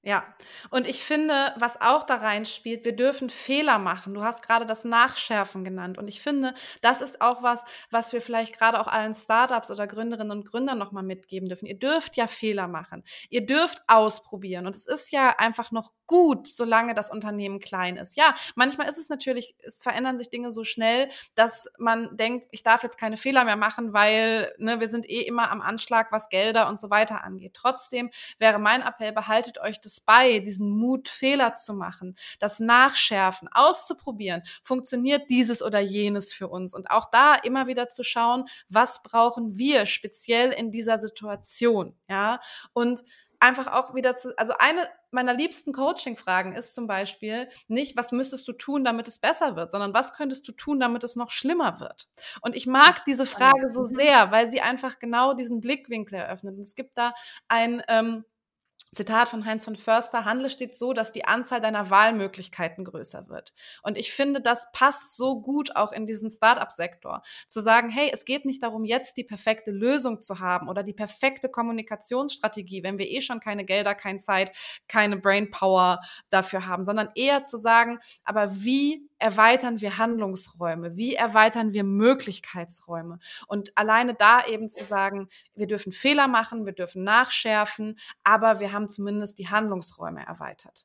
Ja, und ich finde, was auch da reinspielt, wir dürfen Fehler machen. Du hast gerade das Nachschärfen genannt und ich finde, das ist auch was, was wir vielleicht gerade auch allen Startups oder Gründerinnen und Gründern noch mal mitgeben dürfen. Ihr dürft ja Fehler machen. Ihr dürft ausprobieren und es ist ja einfach noch gut, solange das Unternehmen klein ist. Ja, manchmal ist es natürlich, es verändern sich Dinge so schnell, dass man denkt, ich darf jetzt keine Fehler mehr machen, weil ne, wir sind eh immer am Anschlag, was Gelder und so weiter angeht. Trotzdem wäre mein Appell, behaltet euch das bei, diesen Mut, Fehler zu machen, das Nachschärfen, auszuprobieren, funktioniert dieses oder jenes für uns und auch da immer wieder zu schauen, was brauchen wir speziell in dieser Situation, ja, und einfach auch wieder zu, also eine meiner liebsten Coaching-Fragen ist zum Beispiel nicht, was müsstest du tun, damit es besser wird, sondern was könntest du tun, damit es noch schlimmer wird? Und ich mag diese Frage so sehr, weil sie einfach genau diesen Blickwinkel eröffnet. Und es gibt da ein ähm, Zitat von Heinz von Förster: Handle stets so, dass die Anzahl deiner Wahlmöglichkeiten größer wird. Und ich finde, das passt so gut auch in diesen Start-up-Sektor. Zu sagen, hey, es geht nicht darum, jetzt die perfekte Lösung zu haben oder die perfekte Kommunikationsstrategie, wenn wir eh schon keine Gelder, keine Zeit, keine Brainpower dafür haben, sondern eher zu sagen, aber wie erweitern wir Handlungsräume? Wie erweitern wir Möglichkeitsräume? Und alleine da eben zu sagen, wir dürfen Fehler machen, wir dürfen nachschärfen, aber wir haben zumindest die Handlungsräume erweitert.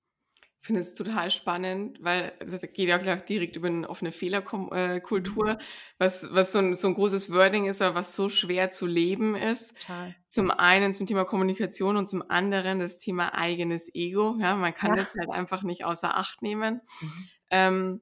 Ich finde es total spannend, weil das geht ja gleich direkt über eine offene Fehlerkultur, was, was so ein, so ein großes Wording ist, aber was so schwer zu leben ist. Total. Zum einen zum Thema Kommunikation und zum anderen das Thema eigenes Ego. Ja, man kann Ja. das halt einfach nicht außer Acht nehmen. Mhm. Ähm,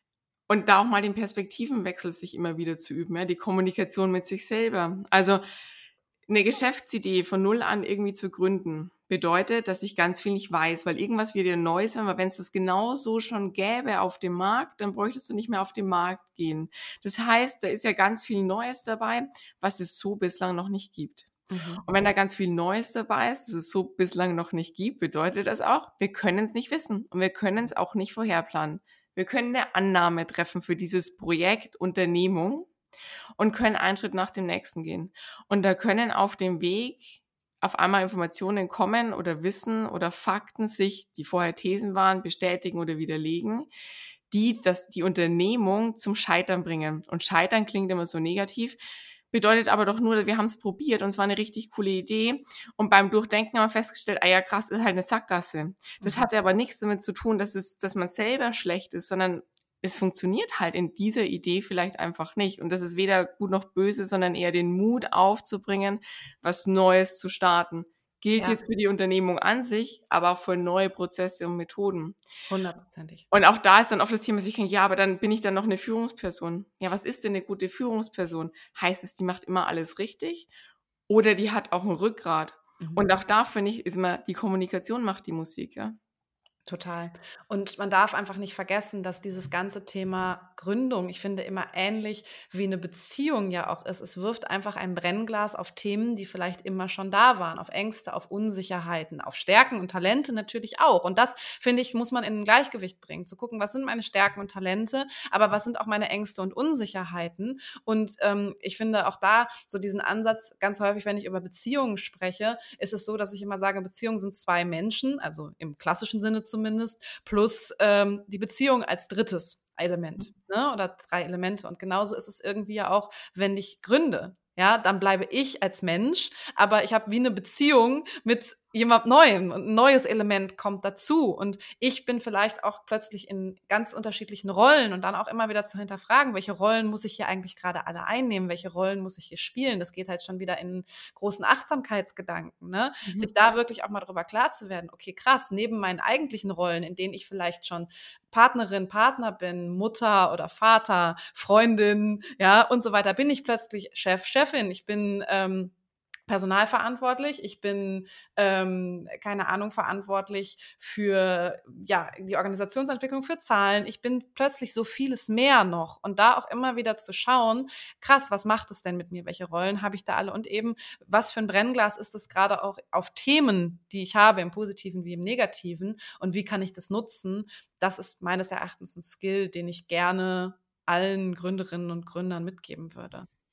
und da auch mal den Perspektivenwechsel sich immer wieder zu üben, ja, die Kommunikation mit sich selber. Also eine Geschäftsidee von null an irgendwie zu gründen, bedeutet, dass ich ganz viel nicht weiß, weil irgendwas wird ja neu sein, aber wenn es das genau so schon gäbe auf dem Markt, dann bräuchtest du nicht mehr auf den Markt gehen. Das heißt, da ist ja ganz viel Neues dabei, was es so bislang noch nicht gibt. Mhm. Und wenn da ganz viel Neues dabei ist, das es so bislang noch nicht gibt, bedeutet das auch, wir können es nicht wissen und wir können es auch nicht vorherplanen. Wir können eine Annahme treffen für dieses Projekt, Unternehmung und können einen Schritt nach dem nächsten gehen. Und da können auf dem Weg auf einmal Informationen kommen oder Wissen oder Fakten sich, die vorher Thesen waren, bestätigen oder widerlegen, die das, die Unternehmung zum Scheitern bringen. Und Scheitern klingt immer so negativ, bedeutet aber doch nur, wir haben es probiert und es war eine richtig coole Idee. Und beim Durchdenken haben wir festgestellt, ah ja krass, ist halt eine Sackgasse. Das Mhm. hatte aber nichts damit zu tun, dass es, dass man selber schlecht ist, sondern es funktioniert halt in dieser Idee vielleicht einfach nicht. Und das ist weder gut noch böse, sondern eher den Mut aufzubringen, was Neues zu starten. Gilt Ja. jetzt für die Unternehmung an sich, aber auch für neue Prozesse und Methoden. Hundertprozentig. Und auch da ist dann oft das Thema, sich denkt, ja, aber dann bin ich dann noch eine Führungsperson. Ja, was ist denn eine gute Führungsperson? Heißt es, die macht immer alles richtig? Oder die hat auch ein Rückgrat? Mhm. Und auch da finde ich, ist immer, die Kommunikation macht die Musik, ja. Total. Und man darf einfach nicht vergessen, dass dieses ganze Thema Gründung, ich finde, immer ähnlich wie eine Beziehung ja auch ist. Es wirft einfach ein Brennglas auf Themen, die vielleicht immer schon da waren, auf Ängste, auf Unsicherheiten, auf Stärken und Talente natürlich auch. Und das, finde ich, muss man in ein Gleichgewicht bringen, zu gucken, was sind meine Stärken und Talente, aber was sind auch meine Ängste und Unsicherheiten. Und ähm, ich finde auch da so diesen Ansatz, ganz häufig, wenn ich über Beziehungen spreche, ist es so, dass ich immer sage, Beziehungen sind zwei Menschen, also im klassischen Sinne zumindest, plus ähm, die Beziehung als drittes Element, ne? Oder drei Elemente. Und genauso ist es irgendwie ja auch, wenn ich gründe. Ja, dann bleibe ich als Mensch, aber ich habe wie eine Beziehung mit jemand Neuem und ein neues Element kommt dazu und ich bin vielleicht auch plötzlich in ganz unterschiedlichen Rollen und dann auch immer wieder zu hinterfragen, welche Rollen muss ich hier eigentlich gerade alle einnehmen, welche Rollen muss ich hier spielen, das geht halt schon wieder in großen Achtsamkeitsgedanken, ne? Mhm. Sich da wirklich auch mal drüber klar zu werden, okay, krass, neben meinen eigentlichen Rollen, in denen ich vielleicht schon Partnerin, Partner bin, Mutter oder Vater, Freundin, ja, und so weiter, bin ich plötzlich Chef, Chefin, ich bin ähm, personalverantwortlich, ich bin, ähm, keine Ahnung, verantwortlich für ja, die Organisationsentwicklung, für Zahlen. Ich bin plötzlich so vieles mehr noch. Und da auch immer wieder zu schauen, krass, was macht es denn mit mir? Welche Rollen habe ich da alle? Und eben, was für ein Brennglas ist es gerade auch auf Themen, die ich habe, im Positiven wie im Negativen? Und wie kann ich das nutzen? Das ist meines Erachtens ein Skill, den ich gerne allen Gründerinnen und Gründern mitgeben würde.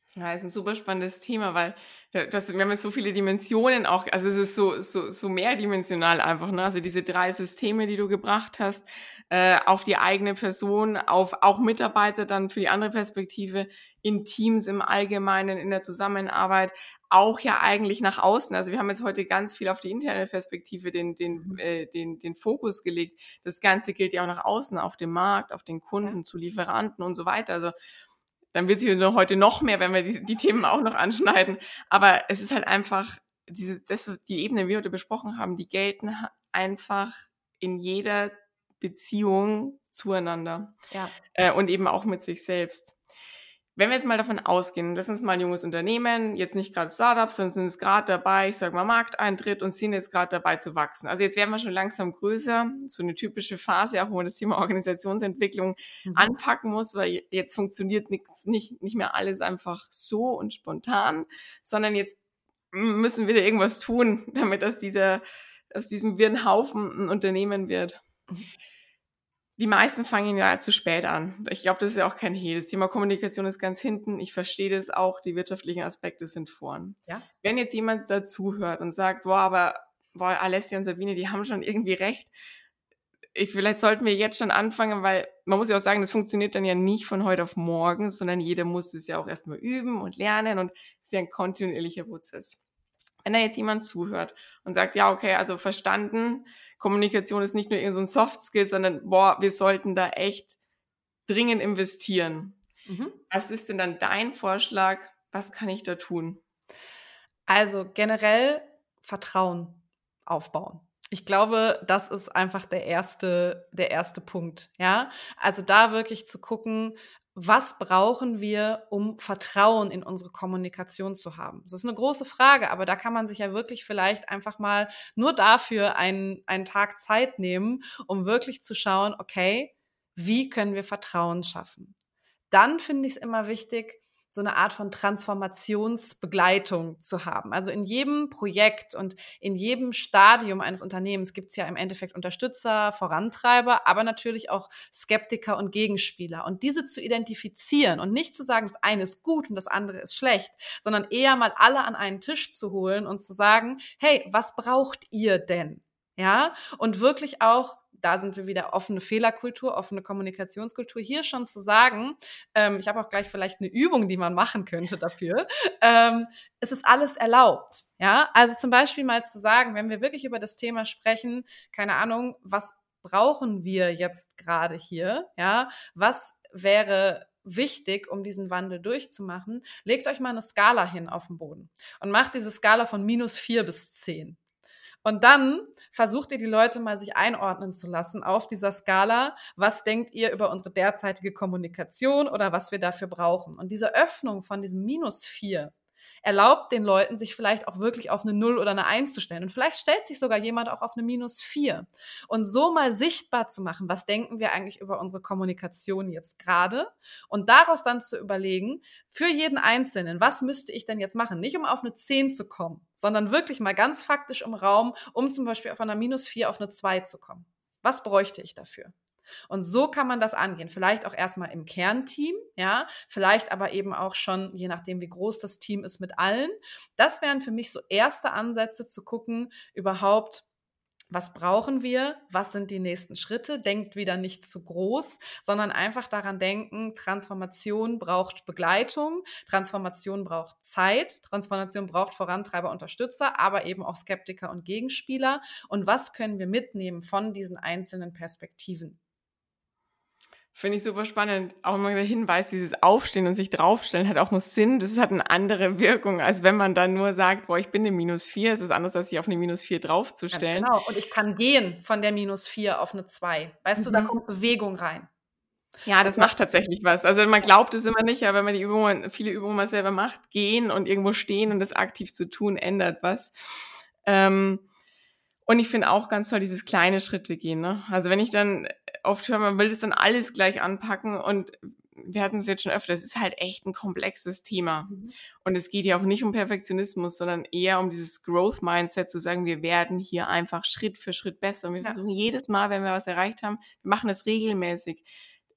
Ja, ist ein super spannendes Thema, weil da das wir haben jetzt so viele Dimensionen auch, also, es ist so so so mehrdimensional einfach, ne? Also, diese drei Systeme, die du gebracht hast, äh, auf die eigene Person, auf auch Mitarbeiter dann für die andere Perspektive, in Teams im Allgemeinen, in der Zusammenarbeit, auch ja eigentlich nach außen. Also, wir haben jetzt heute ganz viel auf die interne Perspektive den den Mhm. äh, den den Fokus gelegt. Das Ganze gilt ja auch nach außen, auf dem Markt, auf den Ja. Kunden, zu Lieferanten und so weiter. Also, dann wird sich noch heute noch mehr, wenn wir die, die Themen auch noch anschneiden. Aber es ist halt einfach, diese, das, die Ebene, die wir heute besprochen haben, die gelten einfach in jeder Beziehung zueinander. Ja. Äh, und eben auch mit sich selbst. Wenn wir jetzt mal davon ausgehen, das ist mal ein junges Unternehmen, jetzt nicht gerade Startups, sondern sind es gerade dabei, ich sage mal Markteintritt und sind jetzt gerade dabei zu wachsen. Also jetzt werden wir schon langsam größer, so eine typische Phase, auch wo man das Thema Organisationsentwicklung Mhm. anpacken muss, weil jetzt funktioniert nichts, nicht, nicht mehr alles einfach so und spontan, sondern jetzt müssen wir da irgendwas tun, damit aus dieser, aus diesem wirren Haufen ein Unternehmen wird. Mhm. Die meisten fangen ja zu spät an. Ich glaube, das ist ja auch kein Hehl. Das Thema Kommunikation ist ganz hinten. Ich verstehe das auch. Die wirtschaftlichen Aspekte sind vorn. Ja. Wenn jetzt jemand dazuhört und sagt, boah, aber boah, Alessia und Sabine, die haben schon irgendwie recht. Ich, vielleicht sollten wir jetzt schon anfangen, weil man muss ja auch sagen, das funktioniert dann ja nicht von heute auf morgen, sondern jeder muss es ja auch erstmal üben und lernen und es ist ja ein kontinuierlicher Prozess. Wenn da jetzt jemand zuhört und sagt, ja, okay, also verstanden, Kommunikation ist nicht nur irgend so ein Soft-Skill, sondern boah, wir sollten da echt dringend investieren. Mhm. Was ist denn dann dein Vorschlag? Was kann ich da tun? Also generell Vertrauen aufbauen. Ich glaube, das ist einfach der erste der erste Punkt, ja? Also, da wirklich zu gucken, was brauchen wir, um Vertrauen in unsere Kommunikation zu haben? Das ist eine große Frage, aber da kann man sich ja wirklich vielleicht einfach mal nur dafür einen einen Tag Zeit nehmen, um wirklich zu schauen: „Okay, wie können wir Vertrauen schaffen?“ Dann finde ich es immer wichtig, so eine Art von Transformationsbegleitung zu haben. Also, in jedem Projekt und in jedem Stadium eines Unternehmens gibt es ja im Endeffekt Unterstützer, Vorantreiber, aber natürlich auch Skeptiker und Gegenspieler. Und diese zu identifizieren und nicht zu sagen, das eine ist gut und das andere ist schlecht, sondern eher mal alle an einen Tisch zu holen und zu sagen: „Hey, was braucht ihr denn?“ Ja? Und wirklich auch, da sind wir wieder, offene Fehlerkultur, offene Kommunikationskultur, hier schon zu sagen, ähm, ich habe auch gleich vielleicht eine Übung, die man machen könnte dafür. Ähm, es ist alles erlaubt. Ja, also zum Beispiel mal zu sagen, wenn wir wirklich über das Thema sprechen, keine Ahnung, was brauchen wir jetzt gerade hier? Ja, was wäre wichtig, um diesen Wandel durchzumachen? Legt euch mal eine Skala hin auf den Boden und macht diese Skala von minus vier bis zehn. Und dann versucht ihr die Leute mal sich einordnen zu lassen auf dieser Skala. Was denkt ihr über unsere derzeitige Kommunikation oder was wir dafür brauchen? Und diese Öffnung von diesem minus vier erlaubt den Leuten, sich vielleicht auch wirklich auf eine null oder eine eins zu stellen. Und vielleicht stellt sich sogar jemand auch auf eine minus vier. Und so mal sichtbar zu machen, was denken wir eigentlich über unsere Kommunikation jetzt gerade? Und daraus dann zu überlegen, für jeden Einzelnen, was müsste ich denn jetzt machen? Nicht um auf eine zehn zu kommen, sondern wirklich mal ganz faktisch im Raum, um zum Beispiel von einer minus vier auf eine zwei zu kommen. Was bräuchte ich dafür? Und so kann man das angehen. Vielleicht auch erstmal im Kernteam, ja, vielleicht aber eben auch schon, je nachdem, wie groß das Team ist, mit allen. Das wären für mich so erste Ansätze zu gucken, überhaupt, was brauchen wir? Was sind die nächsten Schritte? Denkt wieder nicht zu groß, sondern einfach daran denken, Transformation braucht Begleitung, Transformation braucht Zeit, Transformation braucht Vorantreiber, Unterstützer, aber eben auch Skeptiker und Gegenspieler. Und was können wir mitnehmen von diesen einzelnen Perspektiven? Finde ich super spannend. Auch immer der Hinweis, dieses Aufstehen und sich draufstellen hat auch einen Sinn. Das hat eine andere Wirkung, als wenn man dann nur sagt, boah, ich bin eine minus vier. Es ist anders, als sich auf eine minus vier Ganz draufzustellen. genau. Und ich kann gehen von der minus vier auf eine zwei. Weißt du, da Mhm. kommt Bewegung rein. Ja, Und das das, macht tatsächlich was. Also man glaubt es immer nicht, aber wenn man die Übungen, viele Übungen mal selber macht, gehen und irgendwo stehen und das aktiv zu tun, ändert was. Ähm, und ich finde auch ganz toll, dieses kleine Schritte gehen. Ne? Also wenn ich dann oft höre, man will das dann alles gleich anpacken und wir hatten es jetzt schon öfter, es ist halt echt ein komplexes Thema. Mhm. Und es geht ja auch nicht um Perfektionismus, sondern eher um dieses Growth-Mindset, zu sagen, wir werden hier einfach Schritt für Schritt besser. Und wir Ja. versuchen jedes Mal, wenn wir was erreicht haben, wir machen das regelmäßig.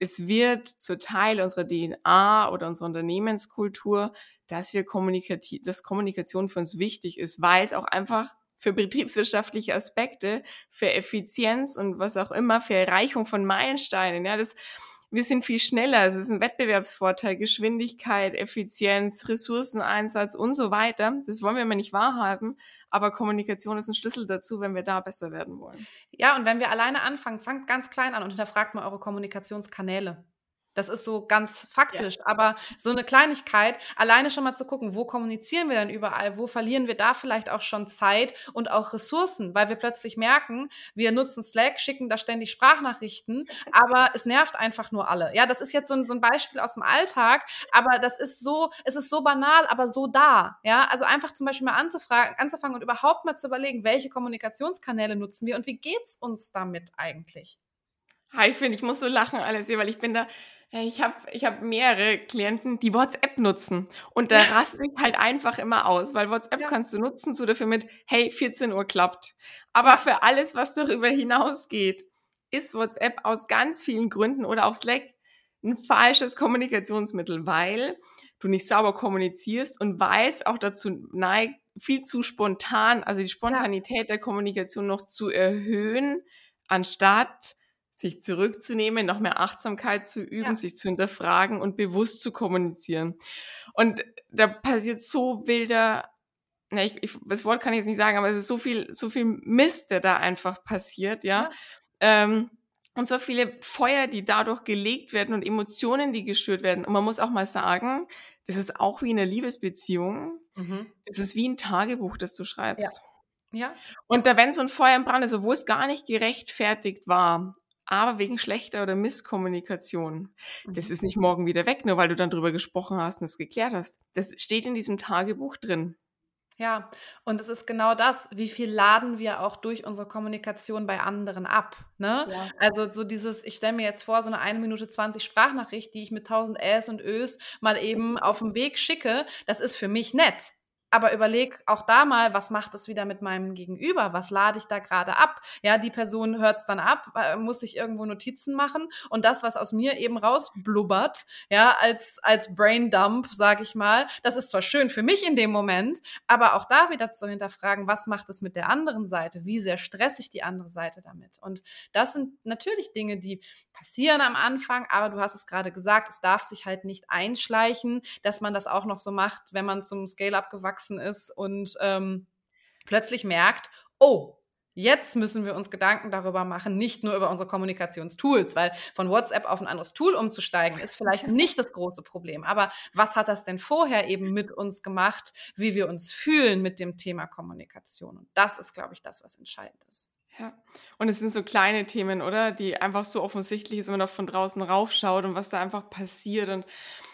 es wird zur Teil unserer D N A oder unserer Unternehmenskultur, dass wir kommunikativ, dass Kommunikation für uns wichtig ist, weil es auch einfach für betriebswirtschaftliche Aspekte, für Effizienz und was auch immer, für Erreichung von Meilensteinen, ja, das, wir sind viel schneller, es ist ein Wettbewerbsvorteil, Geschwindigkeit, Effizienz, Ressourceneinsatz und so weiter. Das wollen wir immer nicht wahrhaben, aber Kommunikation ist ein Schlüssel dazu, wenn wir da besser werden wollen. Ja, und wenn wir alleine anfangen, fangt ganz klein an und hinterfragt mal eure Kommunikationskanäle. Das ist so ganz faktisch, ja. Aber so eine Kleinigkeit, alleine schon mal zu gucken, wo kommunizieren wir denn überall, wo verlieren wir da vielleicht auch schon Zeit und auch Ressourcen, weil wir plötzlich merken, wir nutzen Slack, schicken da ständig Sprachnachrichten, aber es nervt einfach nur alle. Ja, das ist jetzt so ein, so ein Beispiel aus dem Alltag, aber das ist so, es ist so banal, aber so da. Ja, also einfach zum Beispiel mal anzufragen, anzufangen und überhaupt mal zu überlegen, welche Kommunikationskanäle nutzen wir und wie geht's uns damit eigentlich? Ha, ich finde, ich muss so lachen alles hier, weil ich bin da, ich habe ich hab mehrere Klienten, die WhatsApp nutzen und da Ja. raste ich halt einfach immer aus, weil WhatsApp Ja. kannst du nutzen, so dafür mit, hey, vierzehn Uhr klappt. Aber für alles, was darüber hinausgeht, ist WhatsApp aus ganz vielen Gründen oder auch Slack ein falsches Kommunikationsmittel, weil du nicht sauber kommunizierst und weil es auch dazu neigt, viel zu spontan, also die Spontanität der Kommunikation noch zu erhöhen, anstatt sich zurückzunehmen, noch mehr Achtsamkeit zu üben, ja. sich zu hinterfragen und bewusst zu kommunizieren. Und da passiert so wilder, na, ich, ich, das Wort kann ich jetzt nicht sagen, aber es ist so viel, so viel Mist, der da einfach passiert, ja. ja. Ähm, und so viele Feuer, die dadurch gelegt werden und Emotionen, die geschürt werden. Und man muss auch mal sagen, das ist auch wie eine Liebesbeziehung. Mhm. Das ist wie ein Tagebuch, das du schreibst. Ja. ja. Und da, wenn so ein Feuer im Brand ist, obwohl es gar nicht gerechtfertigt war, aber wegen schlechter oder Misskommunikation. Das ist nicht morgen wieder weg, nur weil du dann drüber gesprochen hast und es geklärt hast. Das steht in diesem Tagebuch drin. Ja, und es ist genau das, wie viel laden wir auch durch unsere Kommunikation bei anderen ab, ne? Ja. Also so dieses, ich stelle mir jetzt vor, so eine eine Minute zwanzig Sprachnachricht, die ich mit tausend Äs und Ös mal eben auf dem Weg schicke, das ist für mich nett. Aber überleg auch da mal, was macht es wieder mit meinem Gegenüber? Was lade ich da gerade ab? Ja, die Person hört es dann ab, muss ich irgendwo Notizen machen und das, was aus mir eben rausblubbert, ja, als als Braindump, sage ich mal, das ist zwar schön für mich in dem Moment, aber auch da wieder zu hinterfragen, was macht es mit der anderen Seite? Wie sehr stresse ich die andere Seite damit? Und das sind natürlich Dinge, die passieren am Anfang, aber du hast es gerade gesagt, es darf sich halt nicht einschleichen, dass man das auch noch so macht, wenn man zum Scale-Up gewachsen ist und ähm, plötzlich merkt, oh, jetzt müssen wir uns Gedanken darüber machen, nicht nur über unsere Kommunikationstools, weil von WhatsApp auf ein anderes Tool umzusteigen, ist vielleicht nicht das große Problem. Aber was hat das denn vorher eben mit uns gemacht, wie wir uns fühlen mit dem Thema Kommunikation? Und das ist, glaube ich, das, was entscheidend ist. Ja, und es sind so kleine Themen, oder? Die einfach so offensichtlich ist, wenn man da von draußen raufschaut und was da einfach passiert. Und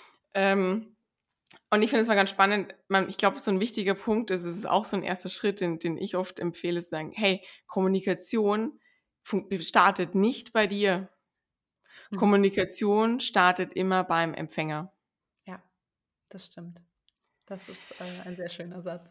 ähm, Und ich finde es mal ganz spannend, man, ich glaube, so ein wichtiger Punkt ist, es ist auch so ein erster Schritt, den, den ich oft empfehle, ist sagen, hey, Kommunikation startet nicht bei dir. Mhm. Kommunikation startet immer beim Empfänger. Ja, das stimmt. Das ist äh, ein sehr schöner Satz.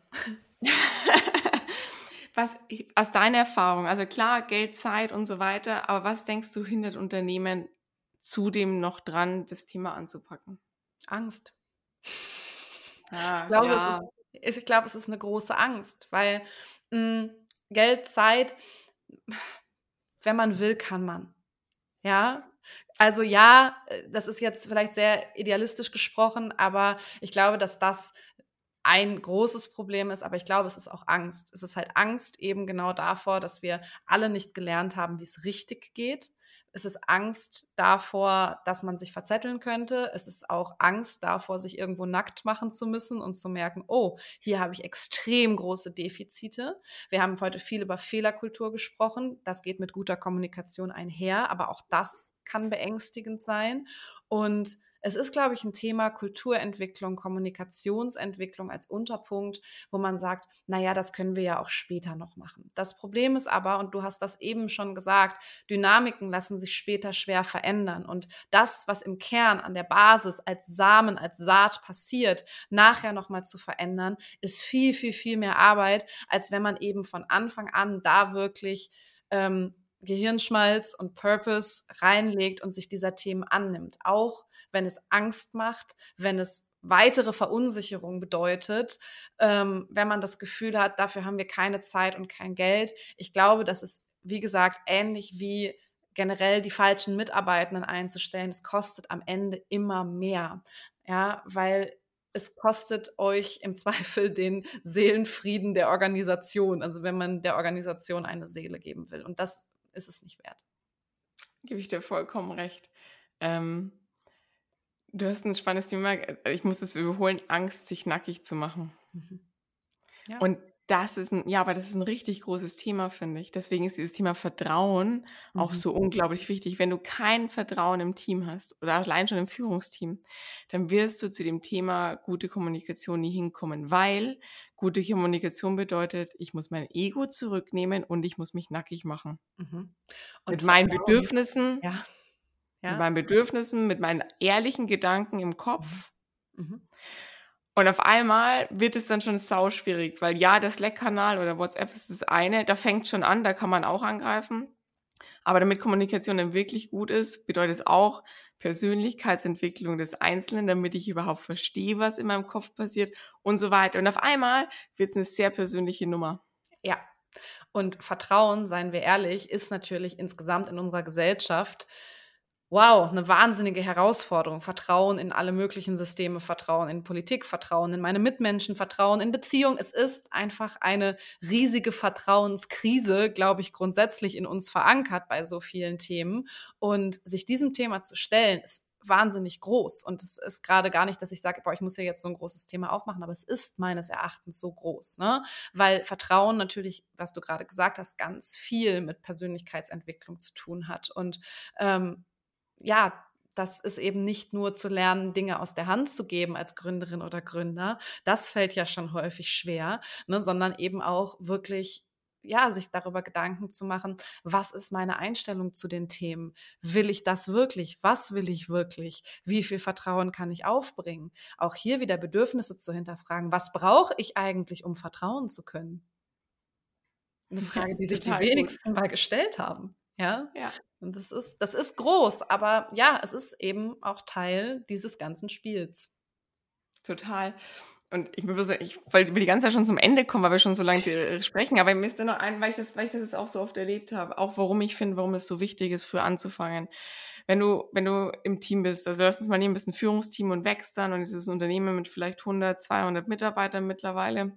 Was, aus deiner Erfahrung, also klar, Geld, Zeit und so weiter, aber was denkst du, hindert Unternehmen zudem noch dran, das Thema anzupacken? Angst. Ja, ich, glaube, ja. es ist, ich glaube, es ist eine große Angst, weil mh, Geld, Zeit, wenn man will, kann man. Ja, also ja, das ist jetzt vielleicht sehr idealistisch gesprochen, aber ich glaube, dass das ein großes Problem ist, aber ich glaube, es ist auch Angst. Es ist halt Angst eben genau davor, dass wir alle nicht gelernt haben, wie es richtig geht. Es ist Angst davor, dass man sich verzetteln könnte. Es ist auch Angst davor, sich irgendwo nackt machen zu müssen und zu merken, oh, hier habe ich extrem große Defizite. Wir haben heute viel über Fehlerkultur gesprochen. Das geht mit guter Kommunikation einher, aber auch das kann beängstigend sein. Und es ist, glaube ich, ein Thema Kulturentwicklung, Kommunikationsentwicklung als Unterpunkt, wo man sagt, naja, das können wir ja auch später noch machen. Das Problem ist aber, und du hast das eben schon gesagt, Dynamiken lassen sich später schwer verändern. Und das, was im Kern an der Basis als Samen, als Saat passiert, nachher nochmal zu verändern, ist viel, viel, viel mehr Arbeit, als wenn man eben von Anfang an da wirklich ähm, Gehirnschmalz und Purpose reinlegt und sich dieser Themen annimmt. Auch wenn es Angst macht, wenn es weitere Verunsicherung bedeutet, ähm, wenn man das Gefühl hat, dafür haben wir keine Zeit und kein Geld. Ich glaube, das ist, wie gesagt, ähnlich wie generell die falschen Mitarbeitenden einzustellen. Es kostet am Ende immer mehr, ja, weil es kostet euch im Zweifel den Seelenfrieden der Organisation, also wenn man der Organisation eine Seele geben will. Und das ist es nicht wert. Gebe ich dir vollkommen recht. Ähm, du hast ein spannendes Thema, äh, ich muss es überholen, Angst, sich nackig zu machen. Mhm. Ja. Und das ist ein, ja, aber das ist ein richtig großes Thema, finde ich. Deswegen ist dieses Thema Vertrauen auch Mhm. so unglaublich wichtig. Wenn du kein Vertrauen im Team hast oder allein schon im Führungsteam, dann wirst du zu dem Thema gute Kommunikation nie hinkommen, weil gute Kommunikation bedeutet, ich muss mein Ego zurücknehmen und ich muss mich nackig machen. Mhm. Mit Und meinen Vertrauen, Bedürfnissen, ja, mit ja. meinen Bedürfnissen, mit meinen ehrlichen Gedanken im Mhm. Kopf. Mhm. Und auf einmal wird es dann schon sauschwierig, weil ja, der Slack-Kanal oder WhatsApp ist das eine, da fängt schon an, da kann man auch angreifen. Aber damit Kommunikation dann wirklich gut ist, bedeutet es auch Persönlichkeitsentwicklung des Einzelnen, damit ich überhaupt verstehe, was in meinem Kopf passiert und so weiter. Und auf einmal wird es eine sehr persönliche Nummer. Ja. Und Vertrauen, seien wir ehrlich, ist natürlich insgesamt in unserer Gesellschaft, wow, eine wahnsinnige Herausforderung. Vertrauen in alle möglichen Systeme, Vertrauen in Politik, Vertrauen in meine Mitmenschen, Vertrauen in Beziehungen. Es ist einfach eine riesige Vertrauenskrise, glaube ich, grundsätzlich in uns verankert bei so vielen Themen. Und sich diesem Thema zu stellen, ist wahnsinnig groß. Und es ist gerade gar nicht, dass ich sage, boah, ich muss ja jetzt so ein großes Thema aufmachen, aber es ist meines Erachtens so groß, ne? Weil Vertrauen natürlich, was du gerade gesagt hast, ganz viel mit Persönlichkeitsentwicklung zu tun hat. Und ähm, ja, das ist eben nicht nur zu lernen, Dinge aus der Hand zu geben als Gründerin oder Gründer. Das fällt ja schon häufig schwer, ne, sondern eben auch wirklich, ja, sich darüber Gedanken zu machen, was ist meine Einstellung zu den Themen? Will ich das wirklich? Was will ich wirklich? Wie viel Vertrauen kann ich aufbringen? Auch hier wieder Bedürfnisse zu hinterfragen. Was brauche ich eigentlich, um vertrauen zu können? Eine Ja, Frage, die sich die total gut. wenigsten mal gestellt haben, ja? Ja. Und das ist das ist groß, aber ja, es ist eben auch Teil dieses ganzen Spiels. Total. Und ich will bloß ich wollte will die ganze Zeit schon zum Ende kommen, weil wir schon so lange äh, sprechen, aber mir ist da noch ein, weil ich das weil ich das jetzt auch so oft erlebt habe, auch warum ich finde, warum es so wichtig ist, früh anzufangen. Wenn du wenn du im Team bist, also lass uns mal nehmen, bist ein Führungsteam und wächst dann und es ist ein Unternehmen mit vielleicht hundert, zweihundert Mitarbeitern mittlerweile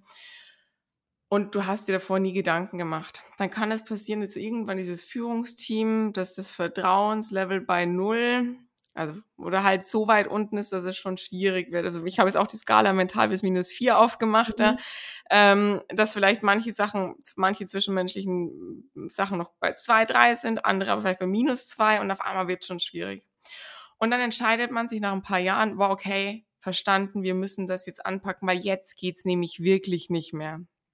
und du hast dir davor nie Gedanken gemacht. Dann kann es passieren, dass irgendwann dieses Führungsteam, dass das Vertrauenslevel bei null, also oder halt so weit unten ist, dass es schon schwierig wird. Also ich habe jetzt auch die Skala mental bis minus vier aufgemacht, ja, Mhm. ähm, dass vielleicht manche Sachen, manche zwischenmenschlichen Sachen noch bei zwei, drei sind, andere aber vielleicht bei minus zwei und auf einmal wird es schon schwierig. Und dann entscheidet man sich nach ein paar Jahren, wow, okay, verstanden, wir müssen das jetzt anpacken, weil jetzt geht's nämlich wirklich nicht mehr.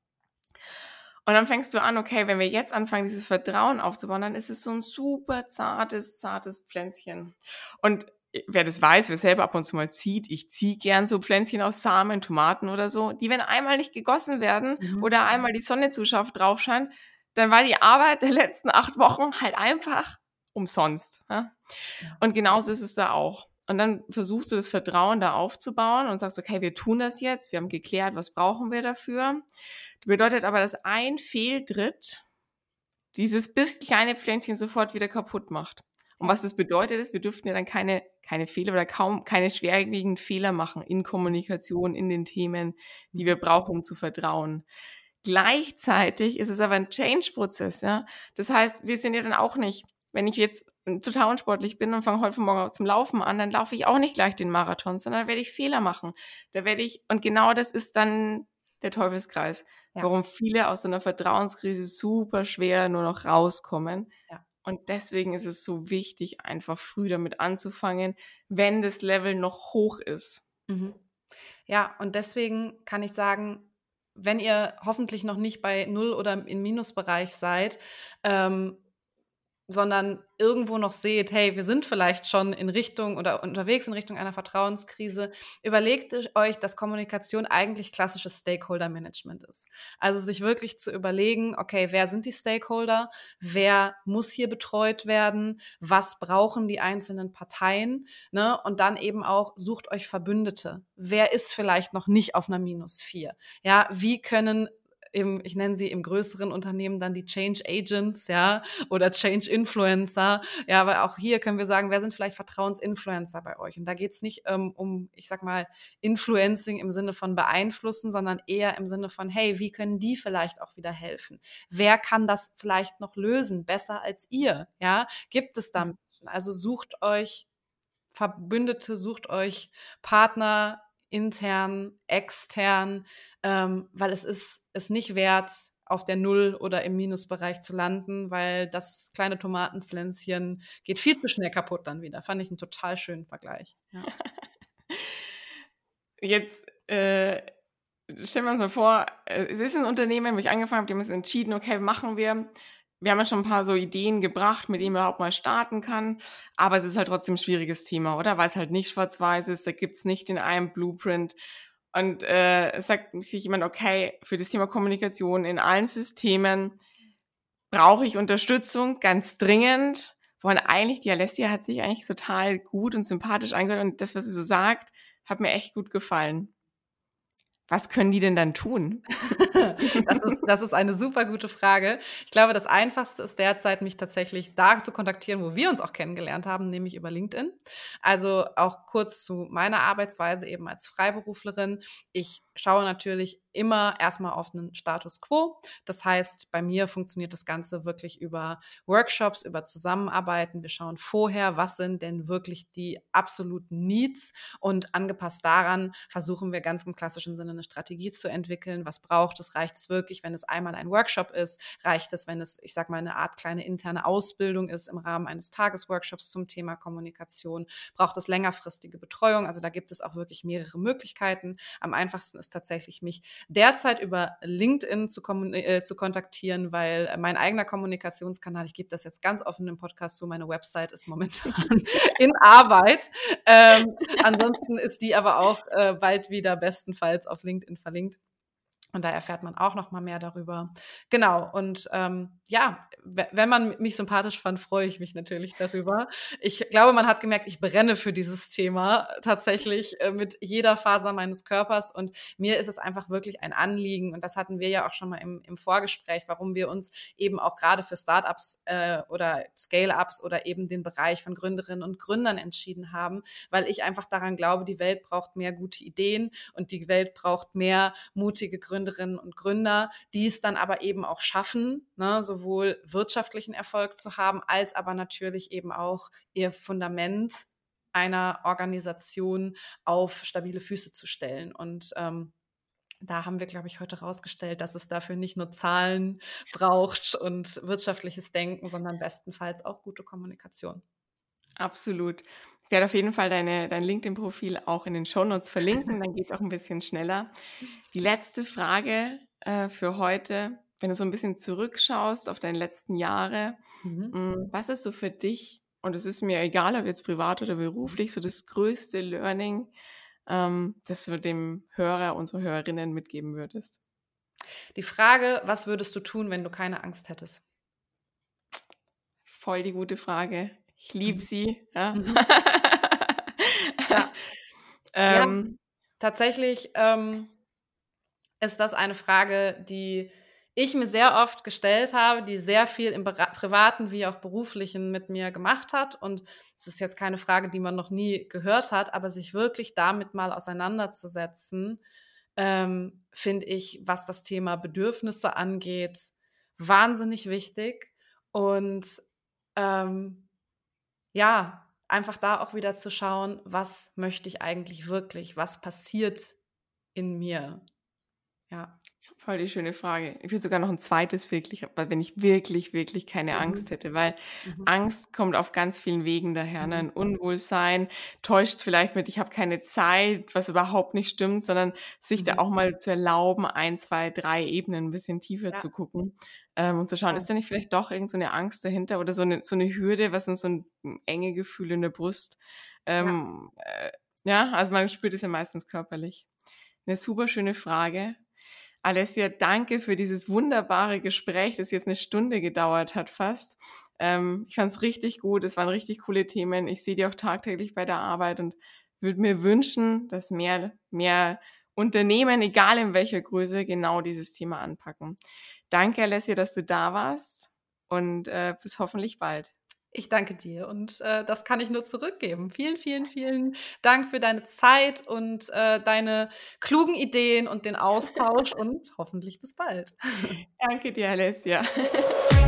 Und dann fängst du an, okay, wenn wir jetzt anfangen, dieses Vertrauen aufzubauen, dann ist es so ein super zartes, zartes Pflänzchen. Und wer das weiß, wer selber ab und zu mal zieht, ich ziehe gern so Pflänzchen aus Samen, Tomaten oder so, die, wenn einmal nicht gegossen werden Mhm. oder einmal die Sonne zu scharf drauf scheint, dann war die Arbeit der letzten acht Wochen halt einfach umsonst. Ja? Ja. Und genauso ist es da auch. Und dann versuchst du das Vertrauen da aufzubauen und sagst, okay, wir tun das jetzt, wir haben geklärt, was brauchen wir dafür. Das bedeutet aber, dass ein Fehltritt dieses bis kleine Pflänzchen sofort wieder kaputt macht. Und was das bedeutet ist, wir dürften ja dann keine, keine Fehler oder kaum keine schwerwiegenden Fehler machen in Kommunikation, in den Themen, die wir brauchen, um zu vertrauen. Gleichzeitig ist es aber ein Change-Prozess, ja. Das heißt, wir sind ja dann auch nicht, wenn ich jetzt total unsportlich bin und fange heute Morgen zum Laufen an, dann laufe ich auch nicht gleich den Marathon, sondern da werde ich Fehler machen. Da werde ich, und genau das ist dann der Teufelskreis, Ja. warum viele aus so einer Vertrauenskrise super schwer nur noch rauskommen. Ja. Und deswegen ist es so wichtig, einfach früh damit anzufangen, wenn das Level noch hoch ist. Mhm. Ja, und deswegen kann ich sagen, wenn ihr hoffentlich noch nicht bei Null oder im Minusbereich seid, ähm, sondern irgendwo noch seht, hey, wir sind vielleicht schon in Richtung oder unterwegs in Richtung einer Vertrauenskrise, überlegt euch, dass Kommunikation eigentlich klassisches Stakeholder-Management ist. Also sich wirklich zu überlegen, okay, wer sind die Stakeholder? Wer muss hier betreut werden? Was brauchen die einzelnen Parteien? Ne? Und dann eben auch, sucht euch Verbündete. Wer ist vielleicht noch nicht auf einer Minus vier? Ja, wie können im, ich nenne sie im größeren Unternehmen dann die Change Agents, ja, oder Change Influencer. Ja, aber auch hier können wir sagen, wer sind vielleicht Vertrauensinfluencer bei euch? Und da geht es nicht ähm, um, ich sag mal, Influencing im Sinne von beeinflussen, sondern eher im Sinne von, hey, wie können die vielleicht auch wieder helfen? Wer kann das vielleicht noch lösen, besser als ihr? Ja, gibt es da Menschen? Also sucht euch Verbündete, sucht euch Partner, intern, extern, ähm, weil es ist es nicht wert, auf der Null- oder im Minusbereich zu landen, weil das kleine Tomatenpflänzchen geht viel zu schnell kaputt dann wieder. Fand ich einen total schönen Vergleich. Ja. Jetzt äh, stellen wir uns mal vor, äh, es ist ein Unternehmen, wo ich angefangen habe, die haben jetzt entschieden, okay, machen wir. Wir haben ja schon ein paar so Ideen gebracht, mit denen man überhaupt mal starten kann, aber es ist halt trotzdem ein schwieriges Thema, oder? Weil es halt nicht schwarz-weiß ist, da gibt's nicht den einen Blueprint. Und äh, es sagt sich jemand, okay, für das Thema Kommunikation in allen Systemen brauche ich Unterstützung, ganz dringend. Woran eigentlich, die Alessia hat sich eigentlich total gut und sympathisch angehört und das, was sie so sagt, hat mir echt gut gefallen. Was können die denn dann tun? Das ist, das ist eine super gute Frage. Ich glaube, das Einfachste ist derzeit, mich tatsächlich da zu kontaktieren, wo wir uns auch kennengelernt haben, nämlich über LinkedIn. Also auch kurz zu meiner Arbeitsweise eben als Freiberuflerin. Ich schaue natürlich immer erstmal auf einen Status quo. Das heißt, bei mir funktioniert das Ganze wirklich über Workshops, über Zusammenarbeiten. Wir schauen vorher, was sind denn wirklich die absoluten Needs und angepasst daran versuchen wir ganz im klassischen Sinne eine Strategie zu entwickeln. Was braucht es? Reicht es wirklich, wenn es einmal ein Workshop ist? Reicht es, wenn es, ich sag mal, eine Art kleine interne Ausbildung ist im Rahmen eines Tagesworkshops zum Thema Kommunikation? Braucht es längerfristige Betreuung? Also da gibt es auch wirklich mehrere Möglichkeiten. Am einfachsten ist tatsächlich, mich derzeit über LinkedIn zu, äh, zu kontaktieren, weil mein eigener Kommunikationskanal, ich gebe das jetzt ganz offen im Podcast zu, meine Website ist momentan in Arbeit. Ähm, ansonsten ist die aber auch äh, bald wieder bestenfalls auf LinkedIn verlinkt. Und da erfährt man auch noch mal mehr darüber. Genau, und ähm, ja, w- wenn man mich sympathisch fand, freue ich mich natürlich darüber. Ich glaube, man hat gemerkt, ich brenne für dieses Thema tatsächlich äh, mit jeder Faser meines Körpers. Und mir ist es einfach wirklich ein Anliegen. Und das hatten wir ja auch schon mal im, im Vorgespräch, warum wir uns eben auch gerade für Startups äh, oder Scale-Ups oder eben den Bereich von Gründerinnen und Gründern entschieden haben, weil ich einfach daran glaube, die Welt braucht mehr gute Ideen und die Welt braucht mehr mutige Gründerinnen und Gründer, die es dann aber eben auch schaffen, ne, sowohl wirtschaftlichen Erfolg zu haben, als aber natürlich eben auch ihr Fundament einer Organisation auf stabile Füße zu stellen. Und ähm, da haben wir, glaube ich, heute rausgestellt, dass es dafür nicht nur Zahlen braucht und wirtschaftliches Denken, sondern bestenfalls auch gute Kommunikation. Absolut. Ich werde auf jeden Fall deine, dein LinkedIn-Profil auch in den Shownotes verlinken, dann geht es auch ein bisschen schneller. Die letzte Frage äh, für heute, wenn du so ein bisschen zurückschaust auf deine letzten Jahre, Mhm. mh, was ist so für dich, und es ist mir egal, ob jetzt privat oder beruflich, so das größte Learning, ähm, das du dem Hörer, unsere Hörerinnen mitgeben würdest? Die Frage, was würdest du tun, wenn du keine Angst hättest? Voll die gute Frage. Ich liebe Mhm. sie. Ja. Mhm. Ja. Ja, ähm, tatsächlich ähm, ist das eine Frage, die ich mir sehr oft gestellt habe, die sehr viel im Bera- privaten wie auch beruflichen mit mir gemacht hat. Und es ist jetzt keine Frage, die man noch nie gehört hat, aber sich wirklich damit mal auseinanderzusetzen, ähm, finde ich, was das Thema Bedürfnisse angeht, wahnsinnig wichtig. Und ähm, ja, einfach da auch wieder zu schauen, was möchte ich eigentlich wirklich, was passiert in mir. Ja. Voll die schöne Frage. Ich würde sogar noch ein zweites wirklich, aber wenn ich wirklich, wirklich keine Angst Mhm. hätte, weil Mhm. Angst kommt auf ganz vielen Wegen daher, ne? Mhm. 'N Unwohlsein täuscht vielleicht mit: „Ich habe keine Zeit“, was überhaupt nicht stimmt, sondern sich da Mhm. auch mal zu erlauben, ein, zwei, drei Ebenen 'n bisschen tiefer Ja, zu gucken, ähm, und zu schauen, voll. ist da nicht vielleicht doch irgend so 'ne Angst dahinter oder so 'ne so 'ne Hürde, was uns so 'n hm, enge Gefühl in der Brust, Ja. ähm, äh ja, also man spürt es ja meistens körperlich. 'Ne super schöne Frage. Alessia, danke für dieses wunderbare Gespräch, das jetzt eine Stunde gedauert hat fast. Ähm, ich fand es richtig gut, es waren richtig coole Themen. Ich sehe die auch tagtäglich bei der Arbeit und würde mir wünschen, dass mehr mehr Unternehmen, egal in welcher Größe, genau dieses Thema anpacken. Danke, Alessia, dass du da warst und, äh, bis hoffentlich bald. Ich danke dir und, äh, das kann ich nur zurückgeben. Vielen, vielen, vielen Dank für deine Zeit und, äh, deine klugen Ideen und den Austausch und hoffentlich bis bald. Danke dir, Alessia.